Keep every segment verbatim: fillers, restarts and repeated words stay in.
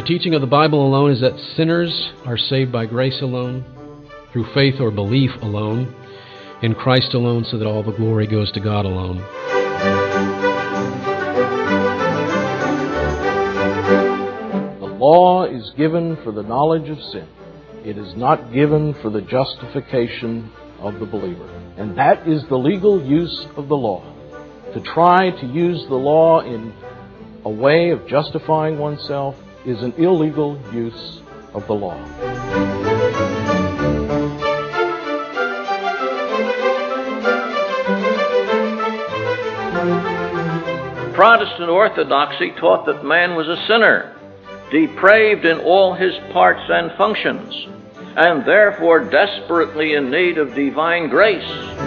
the teaching of the Bible alone is that sinners are saved by grace alone, through faith or belief alone, in Christ alone, so that all the glory goes to God alone. The law is given for the knowledge of sin. It is not given for the justification of the believer. And that is the legal use of the law. To try to use the law in a way of justifying oneself is an illegal use of the law. Protestant orthodoxy taught that man was a sinner, depraved in all his parts and functions, and therefore desperately in need of divine grace.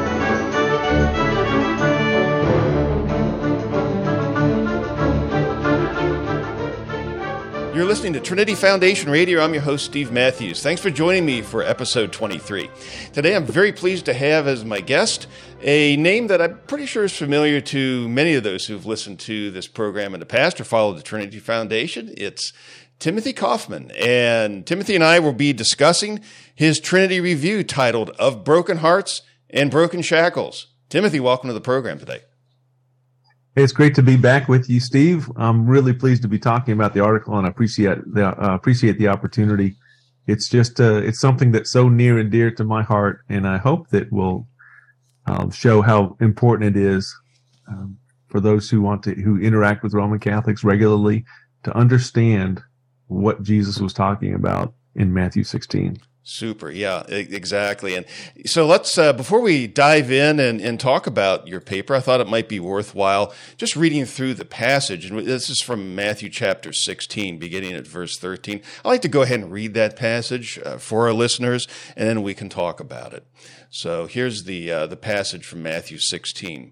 You're listening to Trinity Foundation Radio. I'm your host, Steve Matthews. Thanks for joining me for episode twenty-three. Today, I'm very pleased to have as my guest a name that I'm pretty sure is familiar to many of those who've listened to this program in the past or followed the Trinity Foundation. It's Timothy Kaufman. And Timothy and I will be discussing his Trinity review titled Of Broken Hearts and Broken Shackles. Timothy, welcome to the program today. Hey, it's great to be back with you, Steve. I'm really pleased to be talking about the article, and I appreciate the uh, appreciate the opportunity. It's just uh, it's something that's so near and dear to my heart, and I hope that will um, show how important it is um, for those who want to who interact with Roman Catholics regularly to understand what Jesus was talking about in Matthew sixteen. Super. Yeah, exactly. And so let's, uh, before we dive in and, and talk about your paper, I thought it might be worthwhile just reading through the passage. And this is from Matthew chapter sixteen, beginning at verse thirteen. I'd like to go ahead and read that passage uh, for our listeners, and then we can talk about it. So here's the, uh, the passage from Matthew sixteen.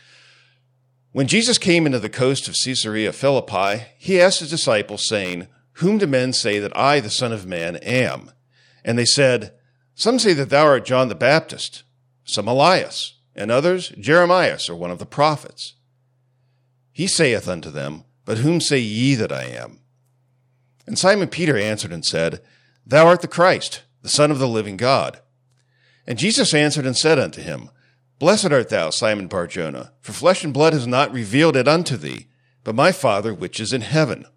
When Jesus came into the coast of Caesarea Philippi, he asked his disciples, saying, "Whom do men say that I, the Son of Man, am?" And they said, "Some say that thou art John the Baptist, some Elias, and others Jeremias, or one of the prophets." He saith unto them, "But whom say ye that I am?" And Simon Peter answered and said, "Thou art the Christ, the Son of the living God." And Jesus answered and said unto him, "Blessed art thou, Simon Bar-Jonah, for flesh and blood has not revealed it unto thee, but my Father which is in heaven.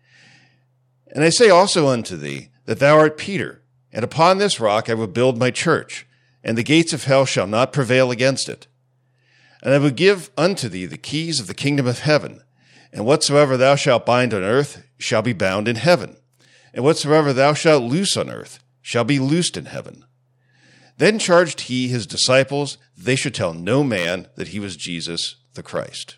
And I say also unto thee, that thou art Peter, and upon this rock I will build my church, and the gates of hell shall not prevail against it. And I will give unto thee the keys of the kingdom of heaven, and whatsoever thou shalt bind on earth shall be bound in heaven, and whatsoever thou shalt loose on earth shall be loosed in heaven." Then charged he his disciples that they should tell no man that he was Jesus the Christ.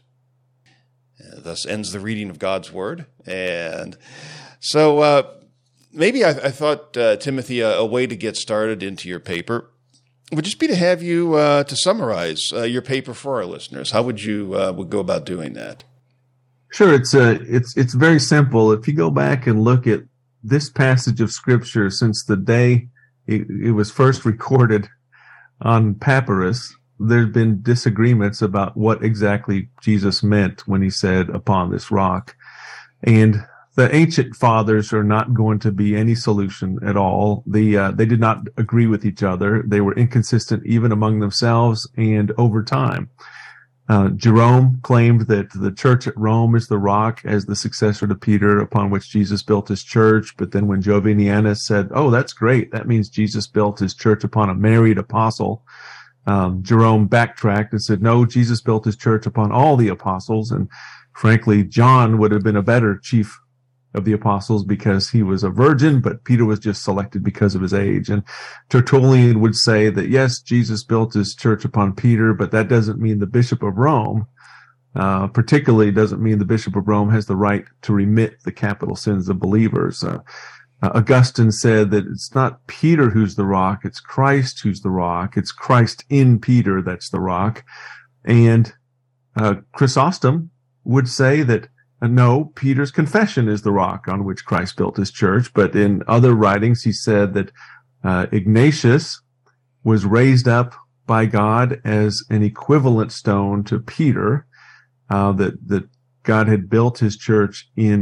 And thus ends the reading of God's word. And so, uh, Maybe I, I thought, uh, Timothy, a, a way to get started into your paper would just be to have you uh, to summarize uh, your paper for our listeners. How would you uh, would go about doing that? Sure, it's uh, it's it's very simple. If you go back and look at this passage of Scripture, since the day it, it was first recorded on papyrus, there's been disagreements about what exactly Jesus meant when he said, "Upon this rock," and the ancient fathers are not going to be any solution at all. The, uh, they did not agree with each other. They were inconsistent even among themselves and over time. Uh, Jerome claimed that the church at Rome is the rock as the successor to Peter upon which Jesus built his church. But then when Jovinianus said, "Oh, that's great. That means Jesus built his church upon a married apostle," um, Jerome backtracked and said, "No, Jesus built his church upon all the apostles." And frankly, John would have been a better chief of the apostles because he was a virgin, but Peter was just selected because of his age. And Tertullian would say that, yes, Jesus built his church upon Peter, but that doesn't mean the Bishop of Rome, uh, particularly doesn't mean the Bishop of Rome has the right to remit the capital sins of believers. Uh, uh, Augustine said that it's not Peter who's the rock, it's Christ who's the rock. It's Christ in Peter that's the rock. And uh, Chrysostom would say that no, Peter's confession is the rock on which Christ built his church. But in other writings, he said that uh, Ignatius was raised up by God as an equivalent stone to Peter, uh, that, that God had built his church in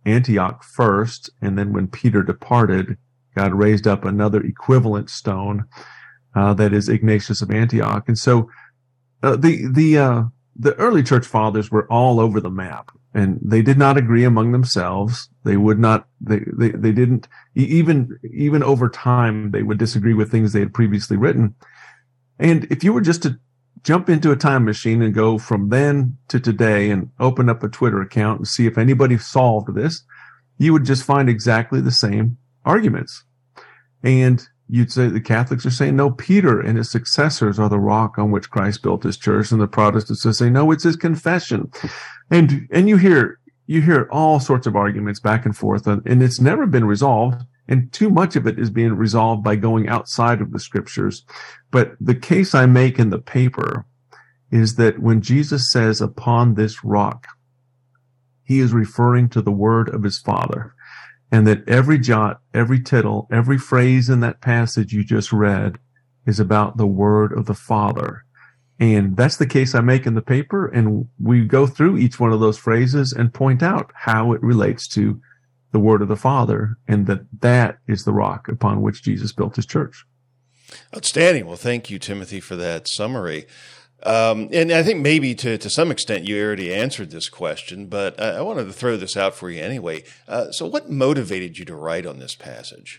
Antioch first, and then when Peter departed, God raised up another equivalent stone, uh, that is Ignatius of Antioch. And so uh, the the uh, the early church fathers were all over the map, and they did not agree among themselves. They would not. They they, they didn't even even over time. They would disagree with things they had previously written. And if you were just to jump into a time machine and go from then to today and open up a Twitter account and see if anybody solved this, you would just find exactly the same arguments. And you'd say the Catholics are saying, no, Peter and his successors are the rock on which Christ built his church. And the Protestants are saying, no, it's his confession. And, and you hear, you hear all sorts of arguments back and forth, and it's never been resolved. And too much of it is being resolved by going outside of the scriptures. But the case I make in the paper is that when Jesus says, upon this rock, he is referring to the word of his Father. And that every jot, every tittle, every phrase in that passage you just read is about the word of the Father. And that's the case I make in the paper. And we go through each one of those phrases and point out how it relates to the word of the Father, and that that is the rock upon which Jesus built his church. Outstanding. Well, thank you, Timothy, for that summary. Um, and I think maybe to, to some extent you already answered this question, but I, I wanted to throw this out for you anyway. Uh, so what motivated you to write on this passage?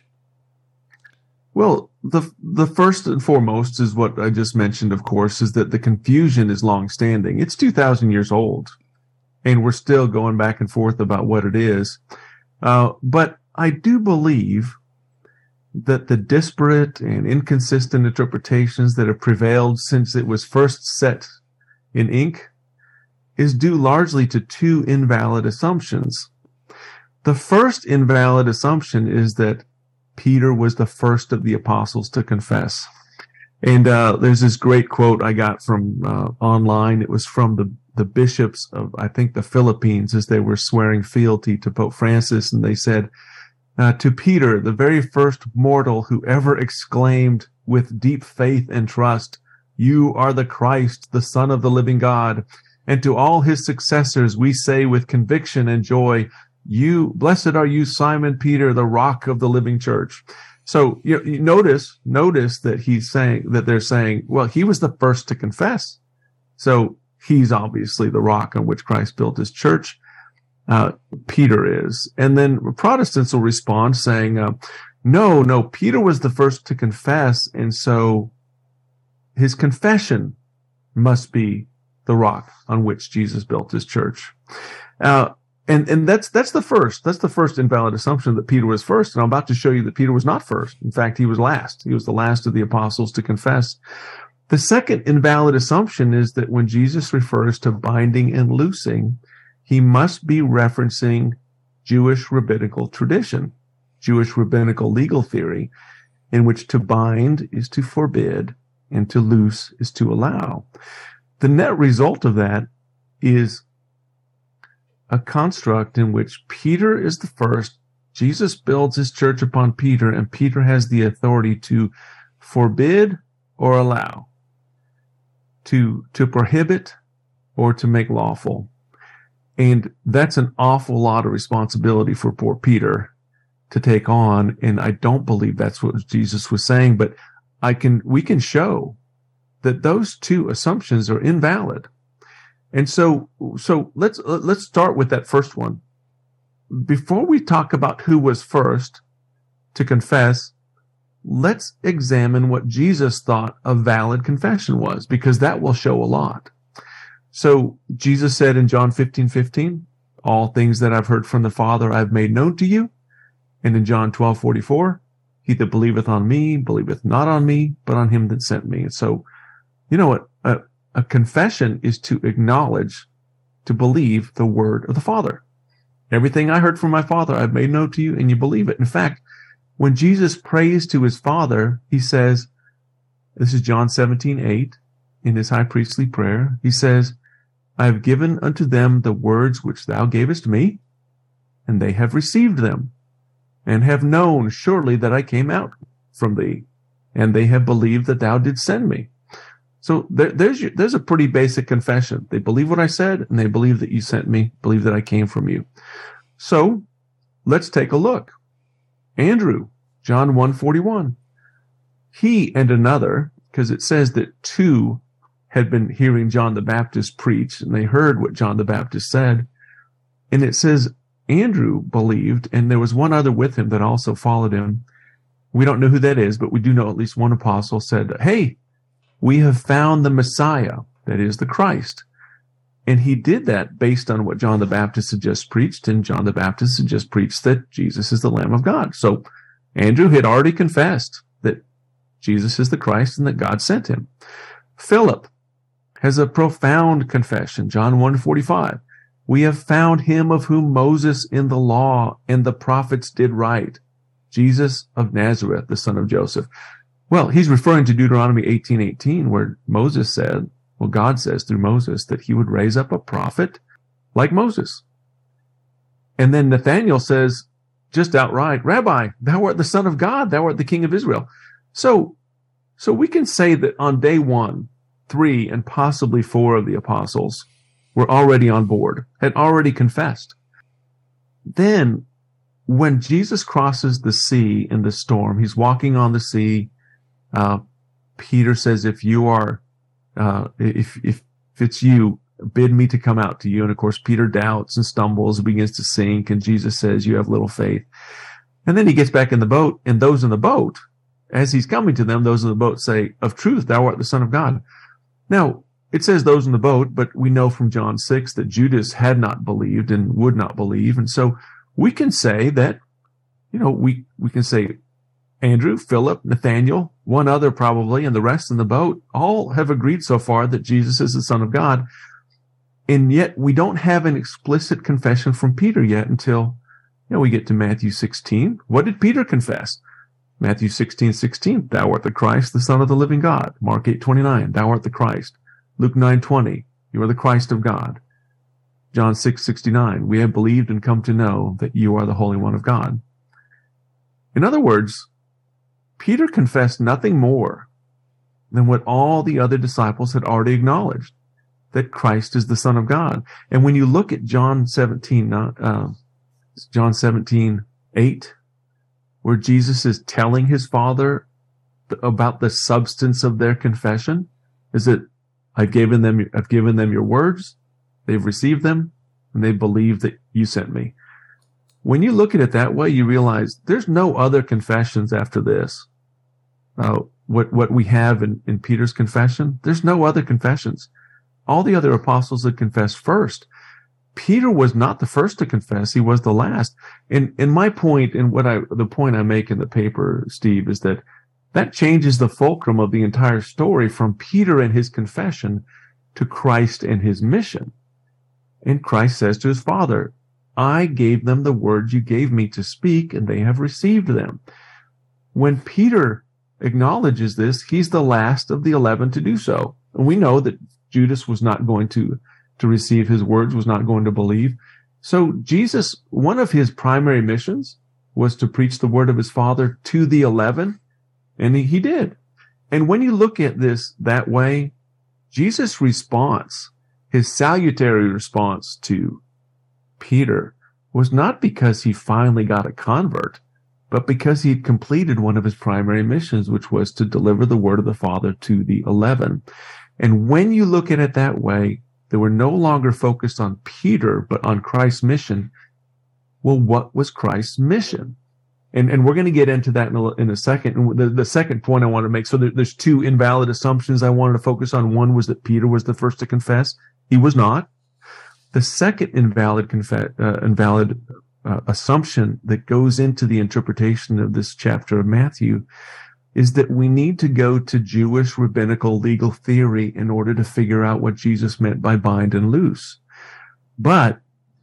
Well, the the first and foremost is what I just mentioned, of course, is that the confusion is long-standing. It's two thousand years old, and we're still going back and forth about what it is. Uh, but I do believe that the disparate and inconsistent interpretations that have prevailed since it was first set in ink is due largely to two invalid assumptions. The first invalid assumption is that Peter was the first of the apostles to confess. And uh, there's this great quote I got from uh, online. It was from the the bishops of, I think, the Philippines, as they were swearing fealty to Pope Francis. And they said, uh, to Peter, the very first mortal who ever exclaimed with deep faith and trust, you are the Christ, the Son of the living God. And to all his successors, we say with conviction and joy, you, blessed are you, Simon Peter, the rock of the living church. So you, you notice, notice that he's saying, that they're saying, well, he was the first to confess. So he's obviously the rock on which Christ built his church. Uh, Peter is. And then Protestants will respond saying, uh, no, no, Peter was the first to confess. And so his confession must be the rock on which Jesus built his church. Uh, and, and that's, that's the first, that's the first invalid assumption, that Peter was first. And I'm about to show you that Peter was not first. In fact, he was last. He was the last of the apostles to confess. The second invalid assumption is that when Jesus refers to binding and loosing, he must be referencing Jewish rabbinical tradition, Jewish rabbinical legal theory, in which to bind is to forbid and to loose is to allow. The net result of that is a construct in which Peter is the first. Jesus builds his church upon Peter, and Peter has the authority to forbid or allow, to to prohibit or to make lawful. And that's an awful lot of responsibility for poor Peter to take on. And I don't believe that's what Jesus was saying, but I can, we can show that those two assumptions are invalid. And so, so let's, let's start with that first one. Before we talk about who was first to confess, let's examine what Jesus thought a valid confession was, because that will show a lot. So Jesus said in John fifteen fifteen, all things that I've heard from the Father I've made known to you. And in John twelve forty-four, he that believeth on me, believeth not on me, but on him that sent me. And so, you know what? A, a confession is to acknowledge, to believe the word of the Father. Everything I heard from my Father I've made known to you, and you believe it. In fact, when Jesus prays to his Father, he says, this is John seventeen eight, in his high priestly prayer, he says, I have given unto them the words which thou gavest me, and they have received them, and have known surely that I came out from thee, and they have believed that thou didst send me. So there, there's your, there's a pretty basic confession. They believe what I said, and they believe that you sent me, believe that I came from you. So let's take a look. Andrew, John one forty-one. He and another, because it says that two had been hearing John the Baptist preach, and they heard what John the Baptist said. And it says Andrew believed, and there was one other with him that also followed him. We don't know who that is, but we do know at least one apostle said, hey, we have found the Messiah, that is the Christ. And he did that based on what John the Baptist had just preached, and John the Baptist had just preached that Jesus is the Lamb of God. So Andrew had already confessed that Jesus is the Christ and that God sent him. Philip has a profound confession, John one forty-five. We have found him of whom Moses in the law and the prophets did write, Jesus of Nazareth, the son of Joseph. Well, he's referring to Deuteronomy eighteen eighteen, where Moses said, well, God says through Moses that he would raise up a prophet like Moses. And then Nathanael says, just outright, Rabbi, thou art the Son of God, thou art the King of Israel. So, so we can say that on day one, three and possibly four of the apostles were already on board, had already confessed. Then, when Jesus crosses the sea in the storm, he's walking on the sea. Uh, Peter says, if you are, uh, if, if, if it's you, bid me to come out to you. And of course, Peter doubts and stumbles and begins to sink. And Jesus says, you have little faith. And then he gets back in the boat, and those in the boat, as he's coming to them, those in the boat say, of truth, thou art the Son of God. Now, it says those in the boat, but we know from John six that Judas had not believed and would not believe. And so we can say that, you know, we, we can say Andrew, Philip, Nathanael, one other probably, and the rest in the boat all have agreed so far that Jesus is the Son of God. And yet we don't have an explicit confession from Peter yet until, you know, we get to Matthew sixteen. What did Peter confess? Matthew sixteen sixteen, thou art the Christ, the Son of the living God. Mark eight twenty-nine, thou art the Christ. Luke nine twenty, you are the Christ of God. John six sixty-nine, we have believed and come to know that you are the Holy One of God. In other words, Peter confessed nothing more than what all the other disciples had already acknowledged, that Christ is the Son of God. And when you look at John seventeen, uh, John seventeen eight, where Jesus is telling his Father about the substance of their confession, is it, I've given them, I've given them your words, they've received them, and they believe that you sent me. When you look at it that way, you realize there's no other confessions after this. Uh, what, what we have in, in Peter's confession, there's no other confessions. All the other apostles had confessed first. Peter was not the first to confess. He was the last. And, and my point, and what I, the point I make in the paper, Steve, is that that changes the fulcrum of the entire story from Peter and his confession to Christ and his mission. And Christ says to his Father, I gave them the words you gave me to speak, and they have received them. When Peter acknowledges this, he's the last of the eleven to do so. And we know that Judas was not going to, to receive his words, was not going to believe. So Jesus, one of his primary missions was to preach the word of his Father to the eleven, and he, he did. And when you look at this that way, Jesus' response, his salutary response to Peter, was not because he finally got a convert, but because he had completed one of his primary missions, which was to deliver the word of the Father to the eleven. And when you look at it that way, they were no longer focused on Peter, but on Christ's mission. Well, what was Christ's mission? And, and we're going to get into that in a, in a second. And the, the second point I want to make, so there, there's two invalid assumptions I wanted to focus on. One was that Peter was the first to confess. He was not. The second invalid confe- uh, invalid uh, assumption that goes into the interpretation of this chapter of Matthew is that we need to go to Jewish rabbinical legal theory in order to figure out what Jesus meant by bind and loose. But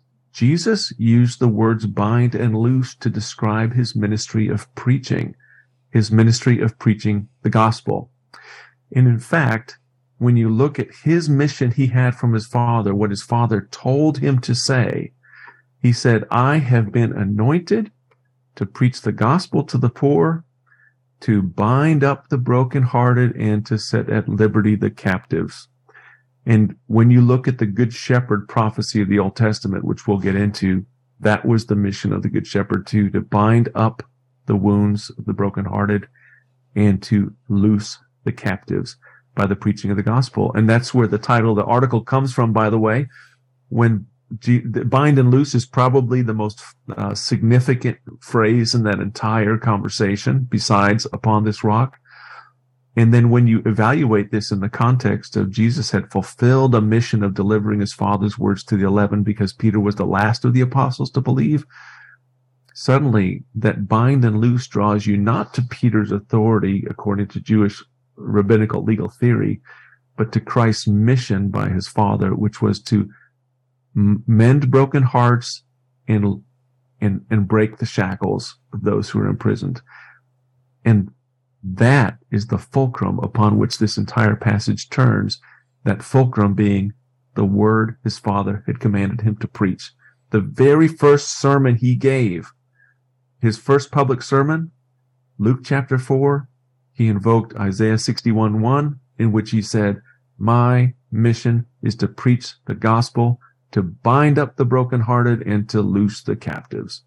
Jesus used the words bind and loose to describe his ministry of preaching, his ministry of preaching the gospel. And in fact, when you look at his mission he had from his Father, what his Father told him to say, he said, I have been anointed to preach the gospel to the poor, to bind up the brokenhearted, and to set at liberty the captives. And when you look at the Good Shepherd prophecy of the Old Testament, which we'll get into, That was the mission of the Good Shepherd, too, to bind up the wounds of the brokenhearted and to loose the captives by the preaching of the gospel. And that's where the title of the article comes from, by the way. When G- bind and loose is probably the most uh, significant phrase in that entire conversation, besides upon this rock. And then when you evaluate this in the context of Jesus had fulfilled a mission of delivering his Father's words to the eleven because Peter was the last of the apostles to believe, suddenly that bind and loose draws you not to Peter's authority according to Jewish rabbinical legal theory, but to Christ's mission by his Father, which was to mend broken hearts and, and, and break the shackles of those who are imprisoned. And that is the fulcrum upon which this entire passage turns, that fulcrum being the word his Father had commanded him to preach. The very first sermon he gave, his first public sermon, Luke chapter four, he invoked Isaiah sixty-one one, in which he said, my mission is to preach the gospel, to bind up the brokenhearted, and to loose the captives.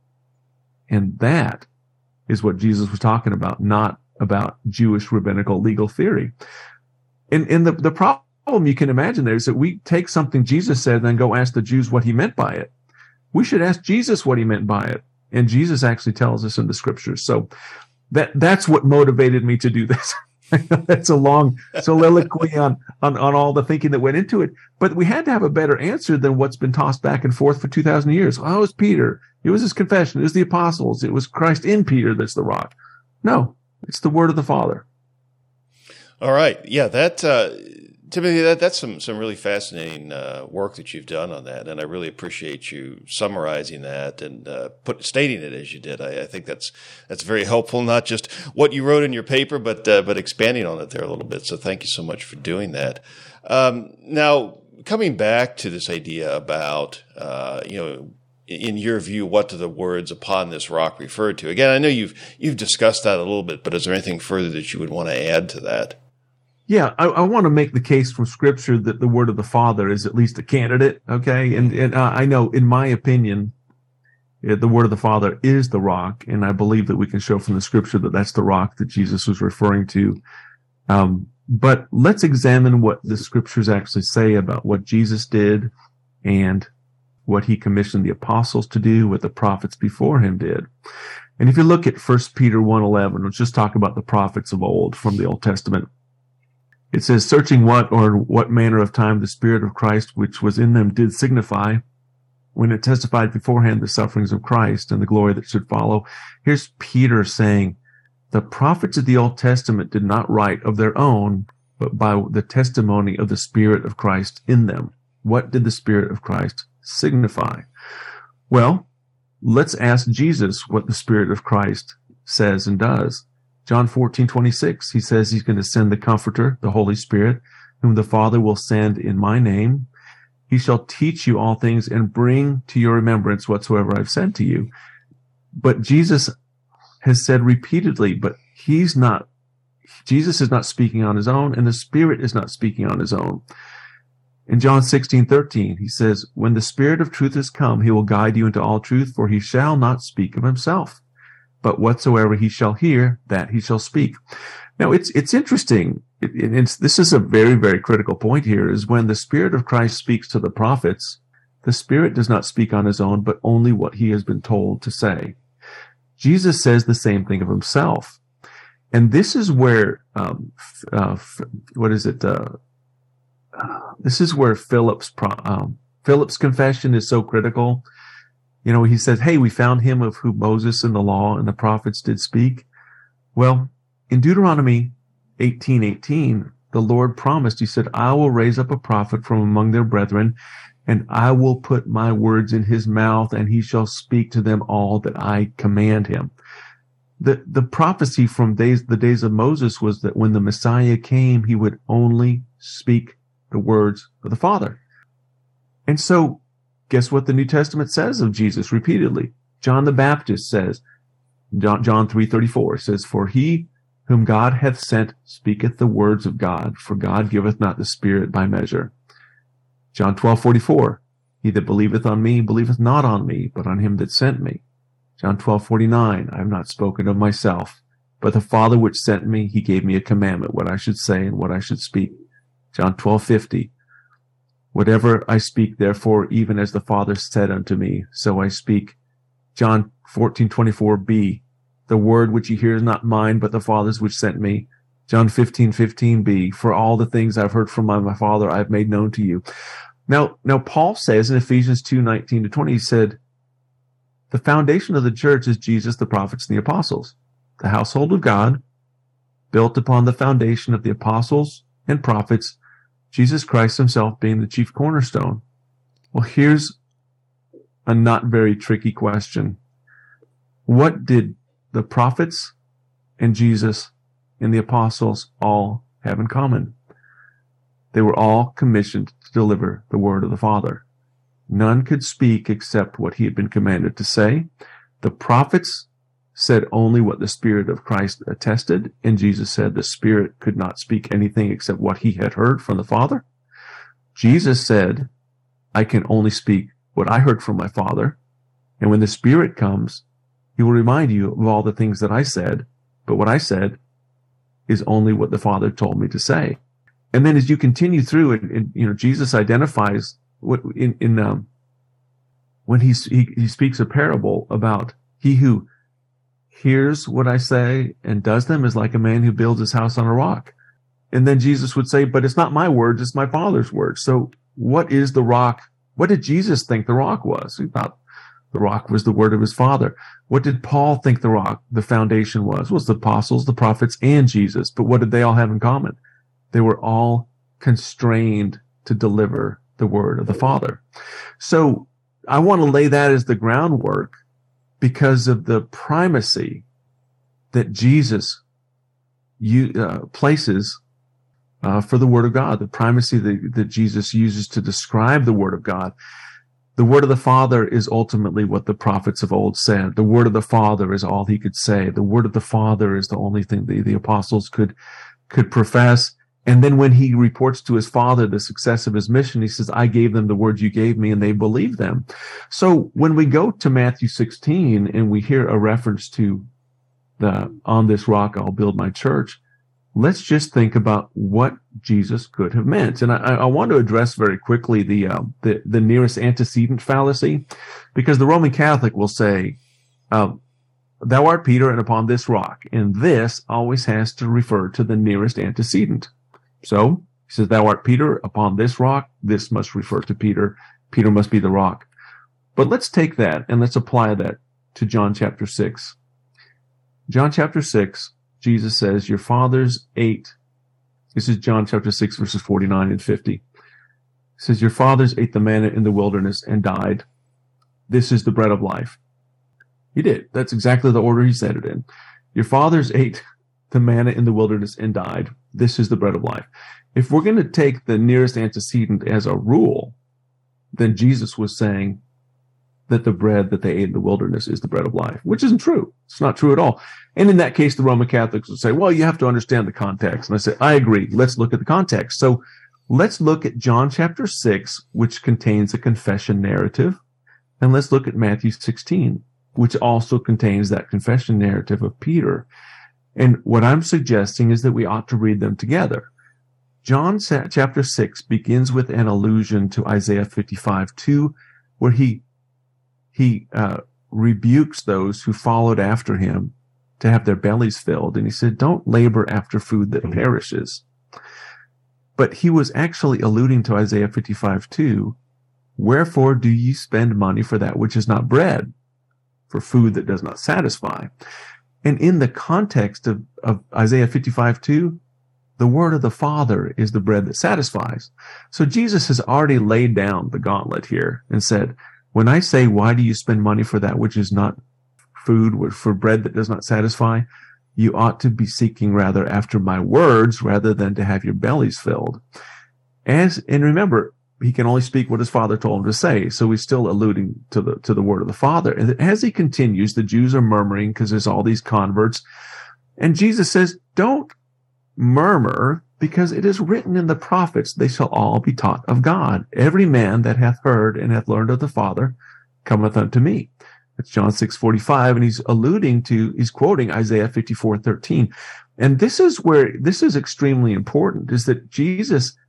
And that is what Jesus was talking about, not about Jewish rabbinical legal theory. And, and the, the problem you can imagine there is that we take something Jesus said and then go ask the Jews what he meant by it. We should ask Jesus what he meant by it. And Jesus actually tells us in the scriptures. So that that's what motivated me to do this. That's a long soliloquy on, on, on all the thinking that went into it. But we had to have a better answer than what's been tossed back and forth for two thousand years. Oh, it was Peter. It was his confession. It was the apostles. It was Christ in Peter that's the rock. No, it's the word of the Father. All right. Yeah, that, uh, Timothy, that, that's some, some really fascinating uh, work that you've done on that. And I really appreciate you summarizing that and uh, put, stating it as you did. I, I think that's that's very helpful, not just what you wrote in your paper, but uh, but expanding on it there a little bit. So thank you so much for doing that. Um, now, coming back to this idea about, uh, you know, in your view, what do the words upon this rock refer to? Again, I know you've you've discussed that a little bit, but is there anything further that you would want to add to that? Yeah, I, I want to make the case from Scripture that the word of the Father is at least a candidate, okay? And, and uh, I know, in my opinion, the word of the Father is the rock, and I believe that we can show from the Scripture that that's the rock that Jesus was referring to. Um, but let's examine what the Scriptures actually say about what Jesus did and what he commissioned the apostles to do, what the prophets before him did. And if you look at First Peter one eleven, let's just talk about the prophets of old from the Old Testament. It says, searching what or what manner of time the Spirit of Christ which was in them did signify, when it testified beforehand the sufferings of Christ and the glory that should follow. Here's Peter saying, the prophets of the Old Testament did not write of their own, but by the testimony of the Spirit of Christ in them. What did the Spirit of Christ signify? Well, let's ask Jesus what the Spirit of Christ says and does. John fourteen twenty-six, he says he's going to send the Comforter, the Holy Spirit, whom the Father will send in my name. He shall teach you all things and bring to your remembrance whatsoever I've said to you. But Jesus has said repeatedly, but he's not, Jesus is not speaking on his own, and the Spirit is not speaking on his own. In John sixteen thirteen, he says, when the Spirit of truth is come, he will guide you into all truth, for he shall not speak of himself, but whatsoever he shall hear, that he shall speak. Now, it's it's interesting. It, it's, this is a very, very critical point here, is when the Spirit of Christ speaks to the prophets, the Spirit does not speak on his own, but only what he has been told to say. Jesus says the same thing of himself. And this is where, um, uh, what is it? Uh, uh, this is where Philip's, pro- um, Philip's confession is so critical. You know, he says, hey, we found him of whom Moses and the law and the prophets did speak. Well, in Deuteronomy eighteen eighteen, the Lord promised, he said, I will raise up a prophet from among their brethren, and I will put my words in his mouth, and he shall speak to them all that I command him. The, the prophecy from days, the days of Moses was that when the Messiah came, he would only speak the words of the Father. And so, guess what the New Testament says of Jesus repeatedly? John the Baptist says, John, John three thirty-four says, for he whom God hath sent speaketh the words of God, for God giveth not the Spirit by measure. John twelve forty-four, He that believeth on me believeth not on me, but on him that sent me. John twelve forty-nine, I have not spoken of myself, but the Father which sent me, he gave me a commandment, what I should say and what I should speak. John twelve fifty, whatever I speak, therefore, even as the Father said unto me, so I speak. John fourteen twenty-four b, the word which you hear is not mine, but the Father's which sent me. John fifteen fifteen b, for all the things I've heard from my, my Father I have made known to you. Now, now Paul says in Ephesians two nineteen to twenty, he said, the foundation of the church is Jesus, the prophets, and the apostles. The household of God, built upon the foundation of the apostles and prophets, Jesus Christ himself being the chief cornerstone. Well, here's a not very tricky question. What did the prophets and Jesus and the apostles all have in common? They were all commissioned to deliver the word of the Father. None could speak except what he had been commanded to say. The prophets said only what the Spirit of Christ attested, and Jesus said the Spirit could not speak anything except what he had heard from the Father. Jesus said, I can only speak what I heard from my Father, and when the Spirit comes, he will remind you of all the things that I said, but what I said is only what the Father told me to say. And then as you continue through it, and, you know, Jesus identifies what in, in um, when he, he he speaks a parable about he who hears what I say and does them is like a man who builds his house on a rock. And then Jesus would say, but it's not my words, it's my Father's words. So what is the rock? What did Jesus think the rock was? He thought the rock was the word of his Father. What did Paul think the rock, the foundation was? It was the apostles, the prophets, and Jesus. But what did they all have in common? They were all constrained to deliver the word of the Father. So I want to lay that as the groundwork because of the primacy that Jesus you, uh, places uh, for the word of God, the primacy that, that Jesus uses to describe the word of God. The word of the Father is ultimately what the prophets of old said. The word of the Father is all he could say. The word of the Father is the only thing the, the apostles could could profess. And then when he reports to his Father the success of his mission, he says, I gave them the words you gave me, and they believe them. So when we go to Matthew sixteen and we hear a reference to the on this rock I'll build my church, let's just think about what Jesus could have meant. And I, I want to address very quickly the, uh, the the nearest antecedent fallacy, because the Roman Catholic will say, uh, thou art Peter, and upon this rock. And this always has to refer to the nearest antecedent. So he says, thou art Peter, upon this rock. This must refer to Peter. Peter must be the rock. But let's take that and let's apply that to John chapter six. John chapter six, Jesus says, your fathers ate. This is John chapter six, verses forty-nine and fifty. It says, your fathers ate the manna in the wilderness and died. This is the bread of life. He did. That's exactly the order he said it in. Your fathers ate the manna in the wilderness and died. This is the bread of life. If we're going to take the nearest antecedent as a rule, then Jesus was saying that the bread that they ate in the wilderness is the bread of life, which isn't true. It's not true at all. And in that case, the Roman Catholics would say, well, you have to understand the context. And I say, I agree. Let's look at the context. So let's look at John chapter six, which contains a confession narrative. And let's look at Matthew sixteen, which also contains that confession narrative of Peter. And what I'm suggesting is that we ought to read them together. John chapter six begins with an allusion to Isaiah fifty-five two, where he he uh, rebukes those who followed after him to have their bellies filled. And he said, don't labor after food that perishes. But he was actually alluding to Isaiah fifty-five two, wherefore do ye spend money for that which is not bread, for food that does not satisfy? And in the context of, of Isaiah fifty-five two, the word of the Father is the bread that satisfies. So Jesus has already laid down the gauntlet here and said, when I say, why do you spend money for that which is not food, for bread that does not satisfy? You ought to be seeking rather after my words rather than to have your bellies filled. As, and remember, he can only speak what his Father told him to say. So he's still alluding to the, to the word of the Father. And as he continues, the Jews are murmuring because there's all these converts. And Jesus says, don't murmur Because it is written in the prophets, they shall all be taught of God. Every man that hath heard and hath learned of the Father cometh unto me. That's John six forty-five, and he's alluding to, he's quoting Isaiah fifty-four thirteen. And this is where, this is extremely important, is that Jesus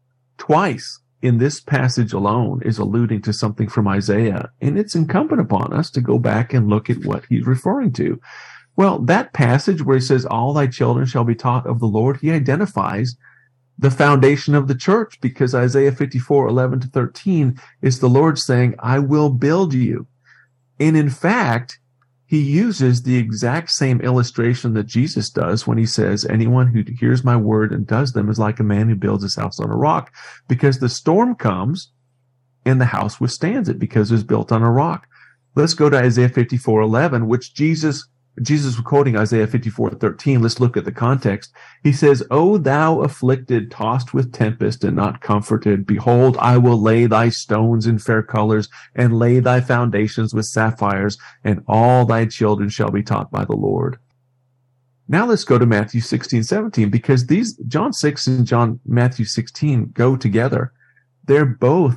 twice in this passage alone is alluding to something from Isaiah, and it's incumbent upon us to go back and look at what he's referring to. Well, that passage where he says, all thy children shall be taught of the Lord, he identifies the foundation of the church, because Isaiah fifty-four eleven to thirteen is the Lord saying, I will build you. And in fact, he uses the exact same illustration that Jesus does when he says, anyone who hears my word and does them is like a man who builds his house on a rock, because the storm comes and the house withstands it because it's built on a rock. Let's go to Isaiah fifty-four eleven, which Jesus Jesus was quoting Isaiah fifty-four thirteen. Let's look at the context. He says, O thou afflicted, tossed with tempest and not comforted, behold, I will lay thy stones in fair colors and lay thy foundations with sapphires, and all thy children shall be taught by the Lord. Now let's go to Matthew sixteen seventeen, because these, John six and John Matthew sixteen go together. They're both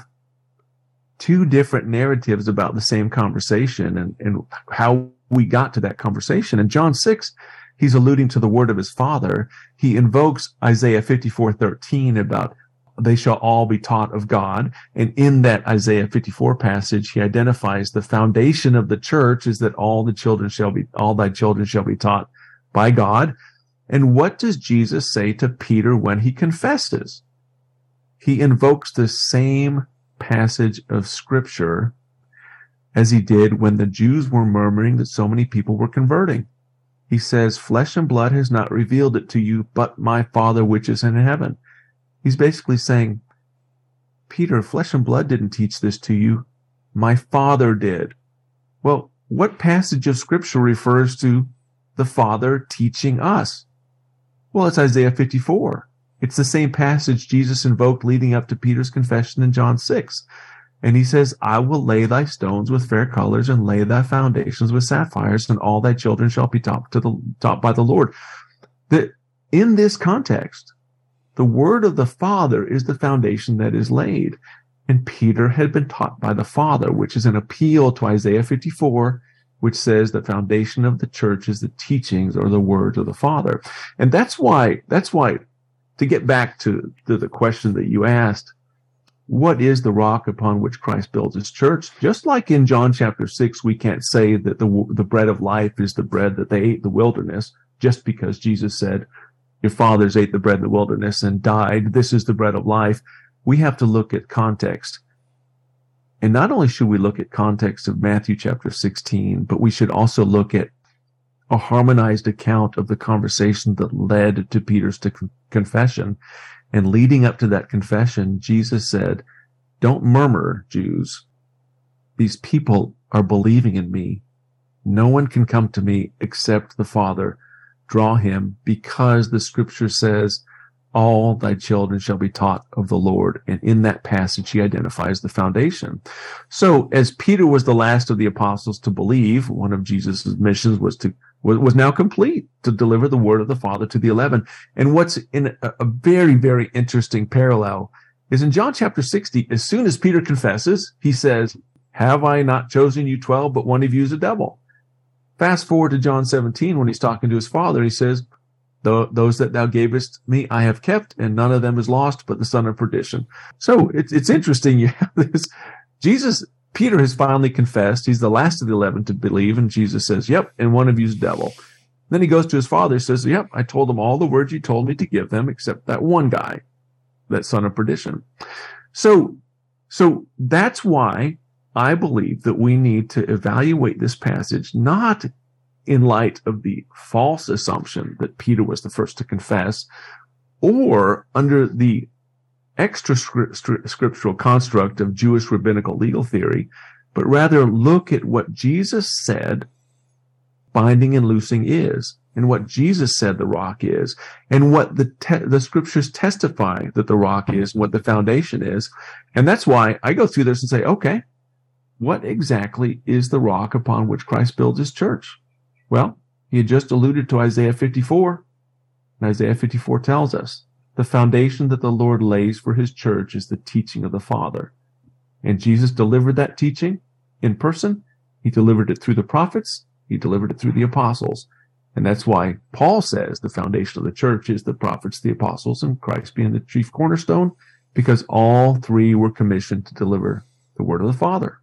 two different narratives about the same conversation and, and how we got to that conversation. In John six, he's alluding to the word of his Father. He invokes Isaiah fifty-four thirteen about they shall all be taught of God. And in that Isaiah fifty-four passage, he identifies the foundation of the church is that all the children shall be, all thy children shall be taught by God. And what does Jesus say to Peter when he confesses? He invokes the same passage of Scripture as he did when the Jews were murmuring that so many people were converting. He says, flesh and blood has not revealed it to you, but my Father which is in heaven. He's basically saying, Peter, flesh and blood didn't teach this to you. My Father did. Well, what passage of Scripture refers to the Father teaching us? Well, it's Isaiah fifty-four. It's the same passage Jesus invoked leading up to Peter's confession in John six. And he says, I will lay thy stones with fair colors and lay thy foundations with sapphires, and all thy children shall be taught, to the, taught by the Lord. The, in this context, the word of the Father is the foundation that is laid. And Peter had been taught by the Father, which is an appeal to Isaiah fifty-four, which says the foundation of the church is the teachings or the words of the Father. And that's why, that's why, to get back to, to the question that you asked, what is the rock upon which Christ builds his church? Just like in John chapter six, we can't say that the, the bread of life is the bread that they ate in the wilderness, just because Jesus said, your fathers ate the bread in the wilderness and died. This is the bread of life. We have to look at context. And not only should we look at context of Matthew chapter sixteen, but we should also look at a harmonized account of the conversation that led to Peter's confession. And leading up to that confession, Jesus said, don't murmur, Jews. These people are believing in me. No one can come to me except the Father draw him, because the Scripture says, all thy children shall be taught of the Lord. And in that passage, he identifies the foundation. So as Peter was the last of the apostles to believe, one of Jesus' missions was to was now complete, to deliver the word of the Father to the eleven. And what's in a, a very, very interesting parallel is in John chapter sixty, as soon as Peter confesses, he says, have I not chosen you twelve, but one of you is a devil? Fast forward to John seventeen, when he's talking to his Father, he says, those that thou gavest me, I have kept, and none of them is lost, but the son of perdition. So it's, it's interesting. You have this, Jesus, Peter has finally confessed. He's the last of the eleven to believe, and Jesus says, yep, and one of you is devil. Then he goes to his Father, says, yep, I told them all the words you told me to give them, except that one guy, that son of perdition. So, so that's why I believe that we need to evaluate this passage, not in light of the false assumption that Peter was the first to confess, or under the extra scriptural construct of Jewish rabbinical legal theory, but rather look at what Jesus said binding and loosing is, and what Jesus said the rock is, and what the te- the Scriptures testify that the rock is, and what the foundation is. And that's why I go through this and say, okay, what exactly is the rock upon which Christ builds his church? Well, he had just alluded to Isaiah fifty-four, and Isaiah fifty-four tells us, The foundation that the Lord lays for his church is the teaching of the Father. And Jesus delivered that teaching in person. He delivered it through the prophets. He delivered it through the apostles. And that's why Paul says the foundation of the church is the prophets, the apostles, and Christ being the chief cornerstone, because all three were commissioned to deliver the word of the Father.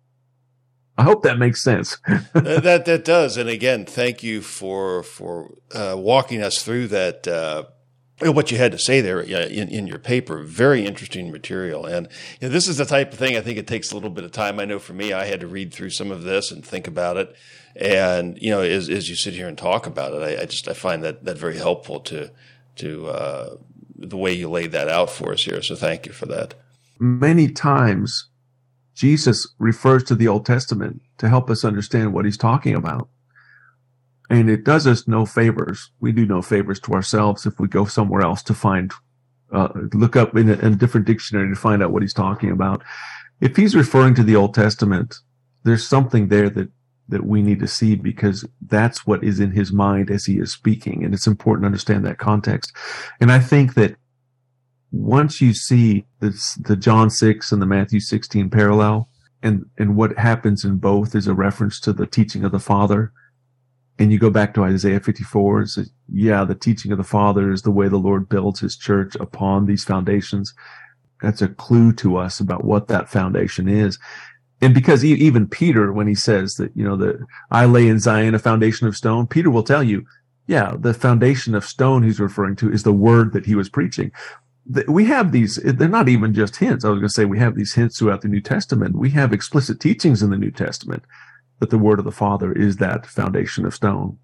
I hope that makes sense. that that does. And again, thank you for for uh, walking us through that. Uh, what you had to say there in, in your paper. Very interesting material. And you know, this is the type of thing I think it takes a little bit of time. I know for me, I had to read through some of this and think about it. And, you know, as, as you sit here and talk about it, I, I just, I find that, that very helpful to, to, uh, the way you laid that out for us here. So thank you for that. Many times Jesus refers to the Old Testament to help us understand what he's talking about. And it does us no favors. We do no favors to ourselves if we go somewhere else to find, uh, look up in a, in a different dictionary to find out what he's talking about. If he's referring to the Old Testament, there's something there that, that we need to see, because that's what is in his mind as he is speaking. And it's important to understand that context. And I think that once you see this, the John six and the Matthew sixteen parallel, and, and what happens in both is a reference to the teaching of the Father, and you go back to Isaiah fifty-four and say, yeah, the teaching of the Father is the way the Lord builds his church upon these foundations. That's a clue to us about what that foundation is. And because even Peter, when he says that, you know, that I lay in Zion a foundation of stone, Peter will tell you, yeah, the foundation of stone he's referring to is the word that he was preaching. We have these, they're not even just hints. I was going to say we have these hints throughout the New Testament. We have explicit teachings in the New Testament that the word of the Father is that foundation of stone.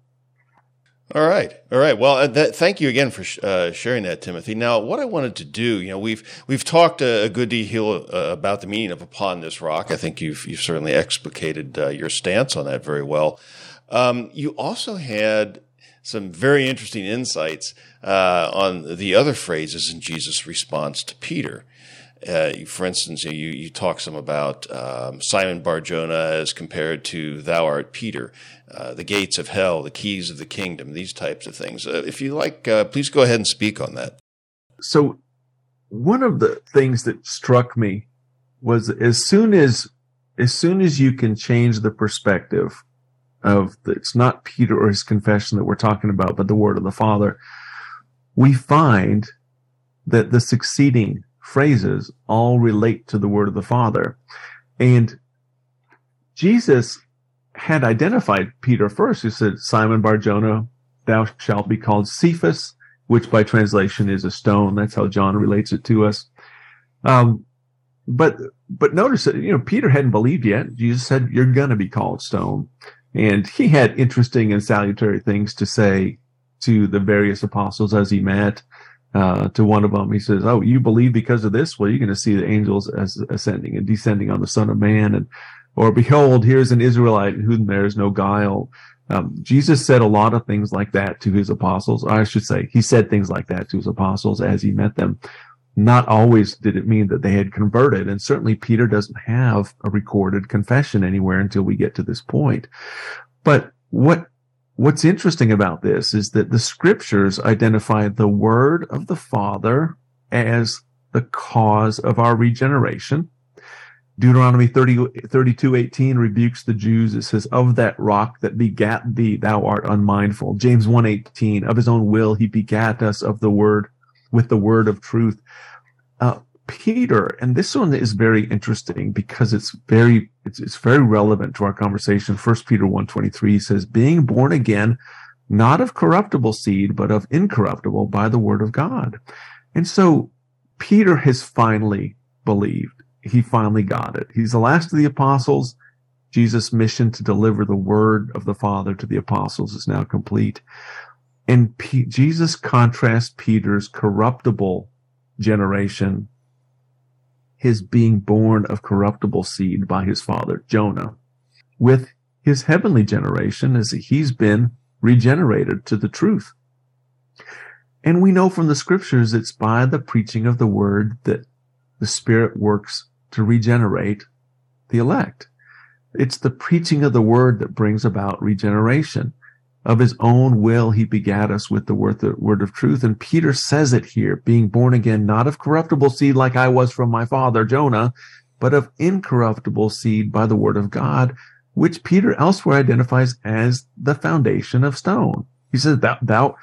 All right. All right. Well, uh, that, thank you again for sh- uh, sharing that, Timothy. Now, what I wanted to do, you know, we've we've talked a, a good deal uh, about the meaning of upon this rock. I think you've you've certainly explicated uh, your stance on that very well. Um, you also had some very interesting insights uh, on the other phrases in Jesus' response to Peter. Uh, for instance, you, you talk some about um, Simon Bar-Jonah as compared to thou art Peter, uh, the gates of hell, the keys of the kingdom, these types of things. Uh, if you like, uh, please go ahead and speak on that. So one of the things that struck me was as soon as as soon as you can change the perspective of the, it's not Peter or his confession that we're talking about, but the word of the Father, we find that the succeeding phrases all relate to the word of the Father. And Jesus had identified Peter first. He said, Simon Bar-Jonah, thou shalt be called Cephas, which by translation is a stone. That's how John relates it to us. Um, but, but notice that, you know, Peter hadn't believed yet. Jesus said, you're going to be called stone. And he had interesting and salutary things to say to the various apostles as he met. Uh, to one of them, he says, oh, you believe because of this? Well, you're going to see the angels as ascending and descending on the Son of Man. And, or behold, here's an Israelite in whom there is no guile. Um, Jesus said a lot of things like that to his apostles. Or I should say, he said things like that to his apostles as he met them. Not always did it mean that they had converted. And certainly Peter doesn't have a recorded confession anywhere until we get to this point. But what What's interesting about this is that the scriptures identify the word of the Father as the cause of our regeneration. Deuteronomy thirty, thirty-two eighteen rebukes the Jews. It says, of that rock that begat thee, thou art unmindful. James one eighteen, of his own will he begat us of the word, with the word of truth. Uh, Peter, and this one is very interesting because it's very it's, it's very relevant to our conversation. First Peter one twenty-three says, being born again, not of corruptible seed, but of incorruptible by the word of God. And so Peter has finally believed. He finally got it. He's the last of the apostles. Jesus' mission to deliver the word of the Father to the apostles is now complete. And P- Jesus contrasts Peter's corruptible generation, his being born of corruptible seed by his father, Jonah, with his heavenly generation as he's been regenerated to the truth. And we know from the scriptures it's by the preaching of the word that the Spirit works to regenerate the elect. It's the preaching of the word that brings about regeneration. Of his own will he begat us with the word, the word of truth. And Peter says it here, being born again, not of corruptible seed like I was from my father Jonah, but of incorruptible seed by the word of God, which Peter elsewhere identifies as the foundation of stone. He says, thou, thou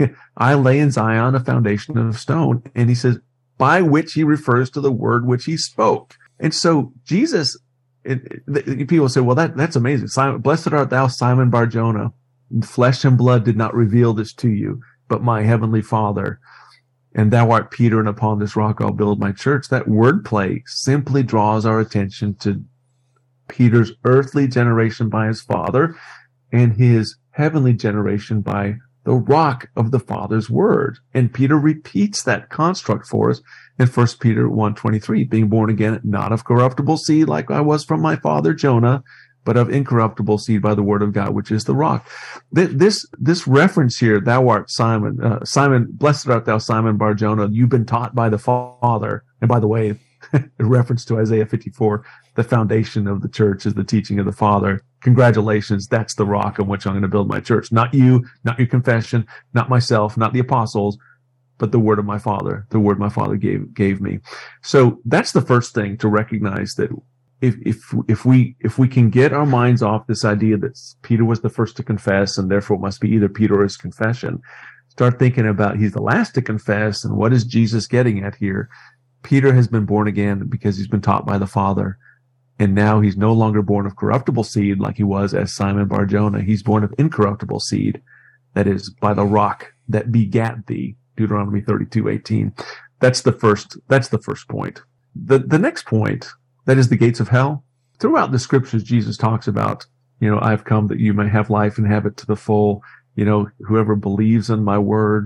I lay in Zion a foundation of stone. And he says, by which he refers to the word which he spoke. And so Jesus, it, it, people say, well, that, that's amazing. Simon, blessed art thou, Simon Bar-Jonah. Flesh and blood did not reveal this to you, but my heavenly Father. And thou art Peter, and upon this rock I'll build my church. That wordplay simply draws our attention to Peter's earthly generation by his father and his heavenly generation by the rock of the Father's word. And Peter repeats that construct for us in First Peter one twenty-three, being born again, not of corruptible seed like I was from my father Jonah, but of incorruptible seed by the word of God, which is the rock. This, this reference here, thou art Simon, uh, Simon, blessed art thou, Simon Bar-Jonah. You've been taught by the Father. And by the way, a reference to Isaiah fifty-four, the foundation of the church is the teaching of the Father. Congratulations. That's the rock on which I'm going to build my church. Not you, not your confession, not myself, not the apostles, but the word of my Father, the word my Father gave, gave me. So that's the first thing to recognize, that If, if, if we, if we can get our minds off this idea that Peter was the first to confess and therefore it must be either Peter or his confession, start thinking about he's the last to confess and what is Jesus getting at here? Peter has been born again because he's been taught by the Father. And now he's no longer born of corruptible seed like he was as Simon Bar-Jonah. He's born of incorruptible seed, that is, by the rock that begat thee, Deuteronomy thirty-two eighteen. That's the first, that's the first point. The, the next point, that is the gates of hell. Throughout the scriptures, Jesus talks about, you know, I've come that you may have life and have it to the full. You know, whoever believes in my word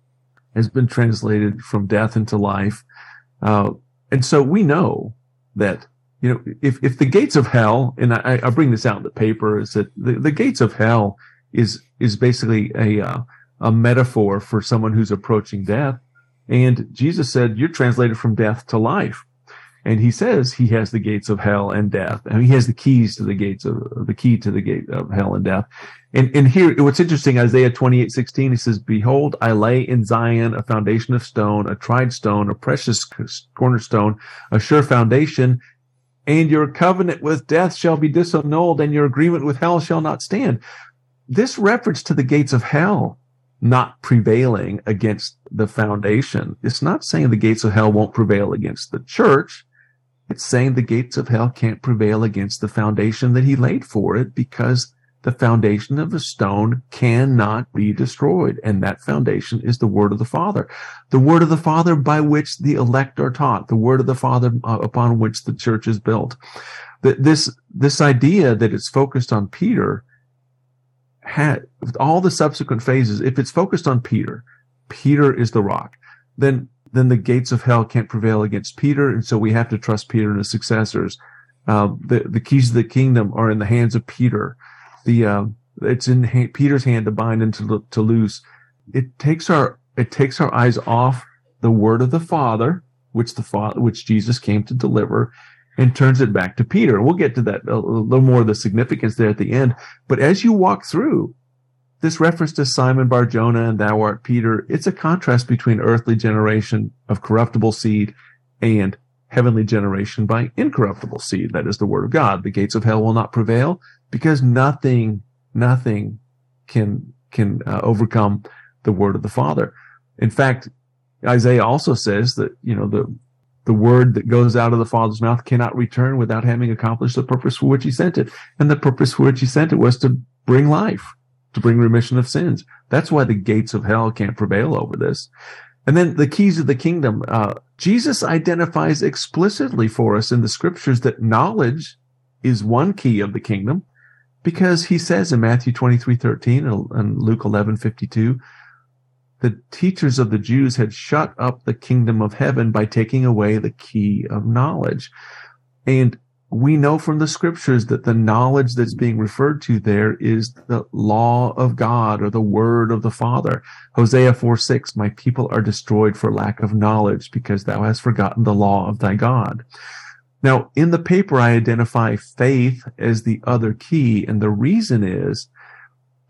has been translated from death into life. Uh, and so we know that, you know, if, if the gates of hell, and I, I bring this out in the paper, is that the, the gates of hell is, is basically a, uh, a metaphor for someone who's approaching death. And Jesus said, you're translated from death to life. And he says he has the gates of hell and death. I mean, he has the keys to the gates of, the key to the gate of hell and death. And, and here, what's interesting, Isaiah twenty-eight sixteen, he says, behold, I lay in Zion a foundation of stone, a tried stone, a precious cornerstone, a sure foundation, and your covenant with death shall be disannulled, and your agreement with hell shall not stand. This reference to the gates of hell not prevailing against the foundation, it's not saying the gates of hell won't prevail against the church. It's saying the gates of hell can't prevail against the foundation that he laid for it, because the foundation of a stone cannot be destroyed. And that foundation is the word of the Father. The word of the Father by which the elect are taught. The word of the Father uh, upon which the church is built. This, this idea that it's focused on Peter, had, with all the subsequent phases, if it's focused on Peter, Peter is the rock, then then the gates of hell can't prevail against Peter, and so we have to trust Peter and his successors. Uh, the the keys of the kingdom are in the hands of Peter. The uh, it's in ha- Peter's hand to bind and to to loose. It takes our it takes our eyes off the word of the Father, which the Father, which Jesus came to deliver, and turns it back to Peter. We'll get to that a little more of the significance there at the end. But as you walk through this reference to Simon Bar-Jonah and thou art Peter, it's a contrast between earthly generation of corruptible seed and heavenly generation by incorruptible seed. That is the word of God. The gates of hell will not prevail because nothing, nothing can, can uh, overcome the word of the Father. In fact, Isaiah also says that, you know, the, the word that goes out of the Father's mouth cannot return without having accomplished the purpose for which he sent it. And the purpose for which he sent it was to bring life, to bring remission of sins. That's why the gates of hell can't prevail over this. And then the keys of the kingdom. Uh, Jesus identifies explicitly for us in the scriptures that knowledge is one key of the kingdom, because he says in Matthew twenty-three thirteen and Luke eleven fifty-two, the teachers of the Jews had shut up the kingdom of heaven by taking away the key of knowledge. And we know from the scriptures that the knowledge that's being referred to there is the law of God, or the word of the Father. Hosea four six, my people are destroyed for lack of knowledge, because thou hast forgotten the law of thy God. Now, in the paper, I identify faith as the other key, and the reason is that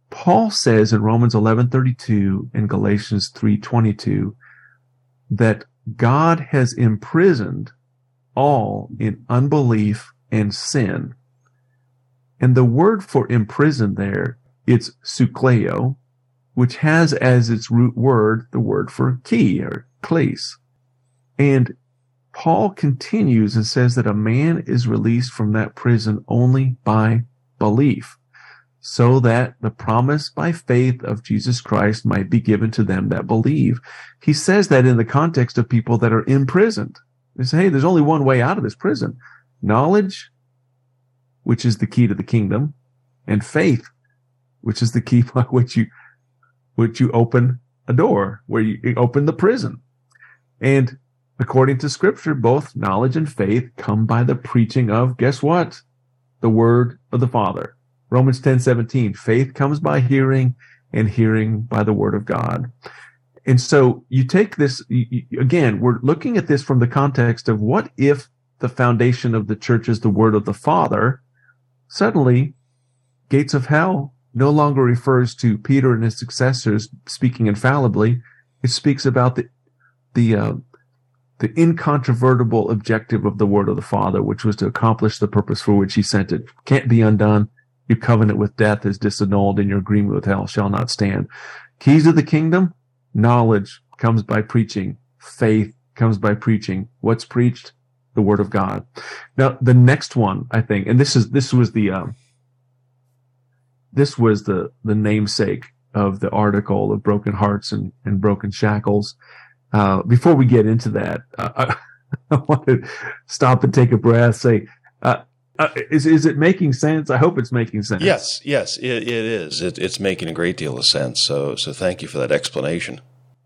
Paul says in Romans eleven thirty-two and Galatians three twenty-two that God has imprisoned all in unbelief and sin. And the word for imprisoned there, it's sukleo, which has as its root word the word for key or kleis. And Paul continues and says that a man is released from that prison only by belief, so that the promise by faith of Jesus Christ might be given to them that believe. He says that in the context of people that are imprisoned. They say, hey, there's only one way out of this prison. Knowledge, which is the key to the kingdom, and faith, which is the key by which you, which you open a door, where you open the prison. And according to Scripture, both knowledge and faith come by the preaching of, guess what? The word of the Father. Romans ten seventeen, faith comes by hearing, and hearing by the word of God. And so you take this, you, again, we're looking at this from the context of what if the foundation of the church is the word of the Father? Suddenly, gates of hell no longer refers to Peter and his successors speaking infallibly. It speaks about the, the, uh, the incontrovertible objective of the word of the Father, which was to accomplish the purpose for which he sent it. Can't be undone. Your covenant with death is disannulled, and your agreement with hell shall not stand. Keys of the kingdom: knowledge comes by preaching. Faith comes by preaching. What's preached? The word of God. Now, the next one, I think, and this is this was the um, this was the the namesake of the article of broken hearts and, and broken shackles. Uh, before we get into that, uh, I, I want to stop and take a breath. Say. Uh, Uh, is is it making sense? I hope it's making sense. Yes, yes, it, it is. It, it's making a great deal of sense. So, so thank you for that explanation.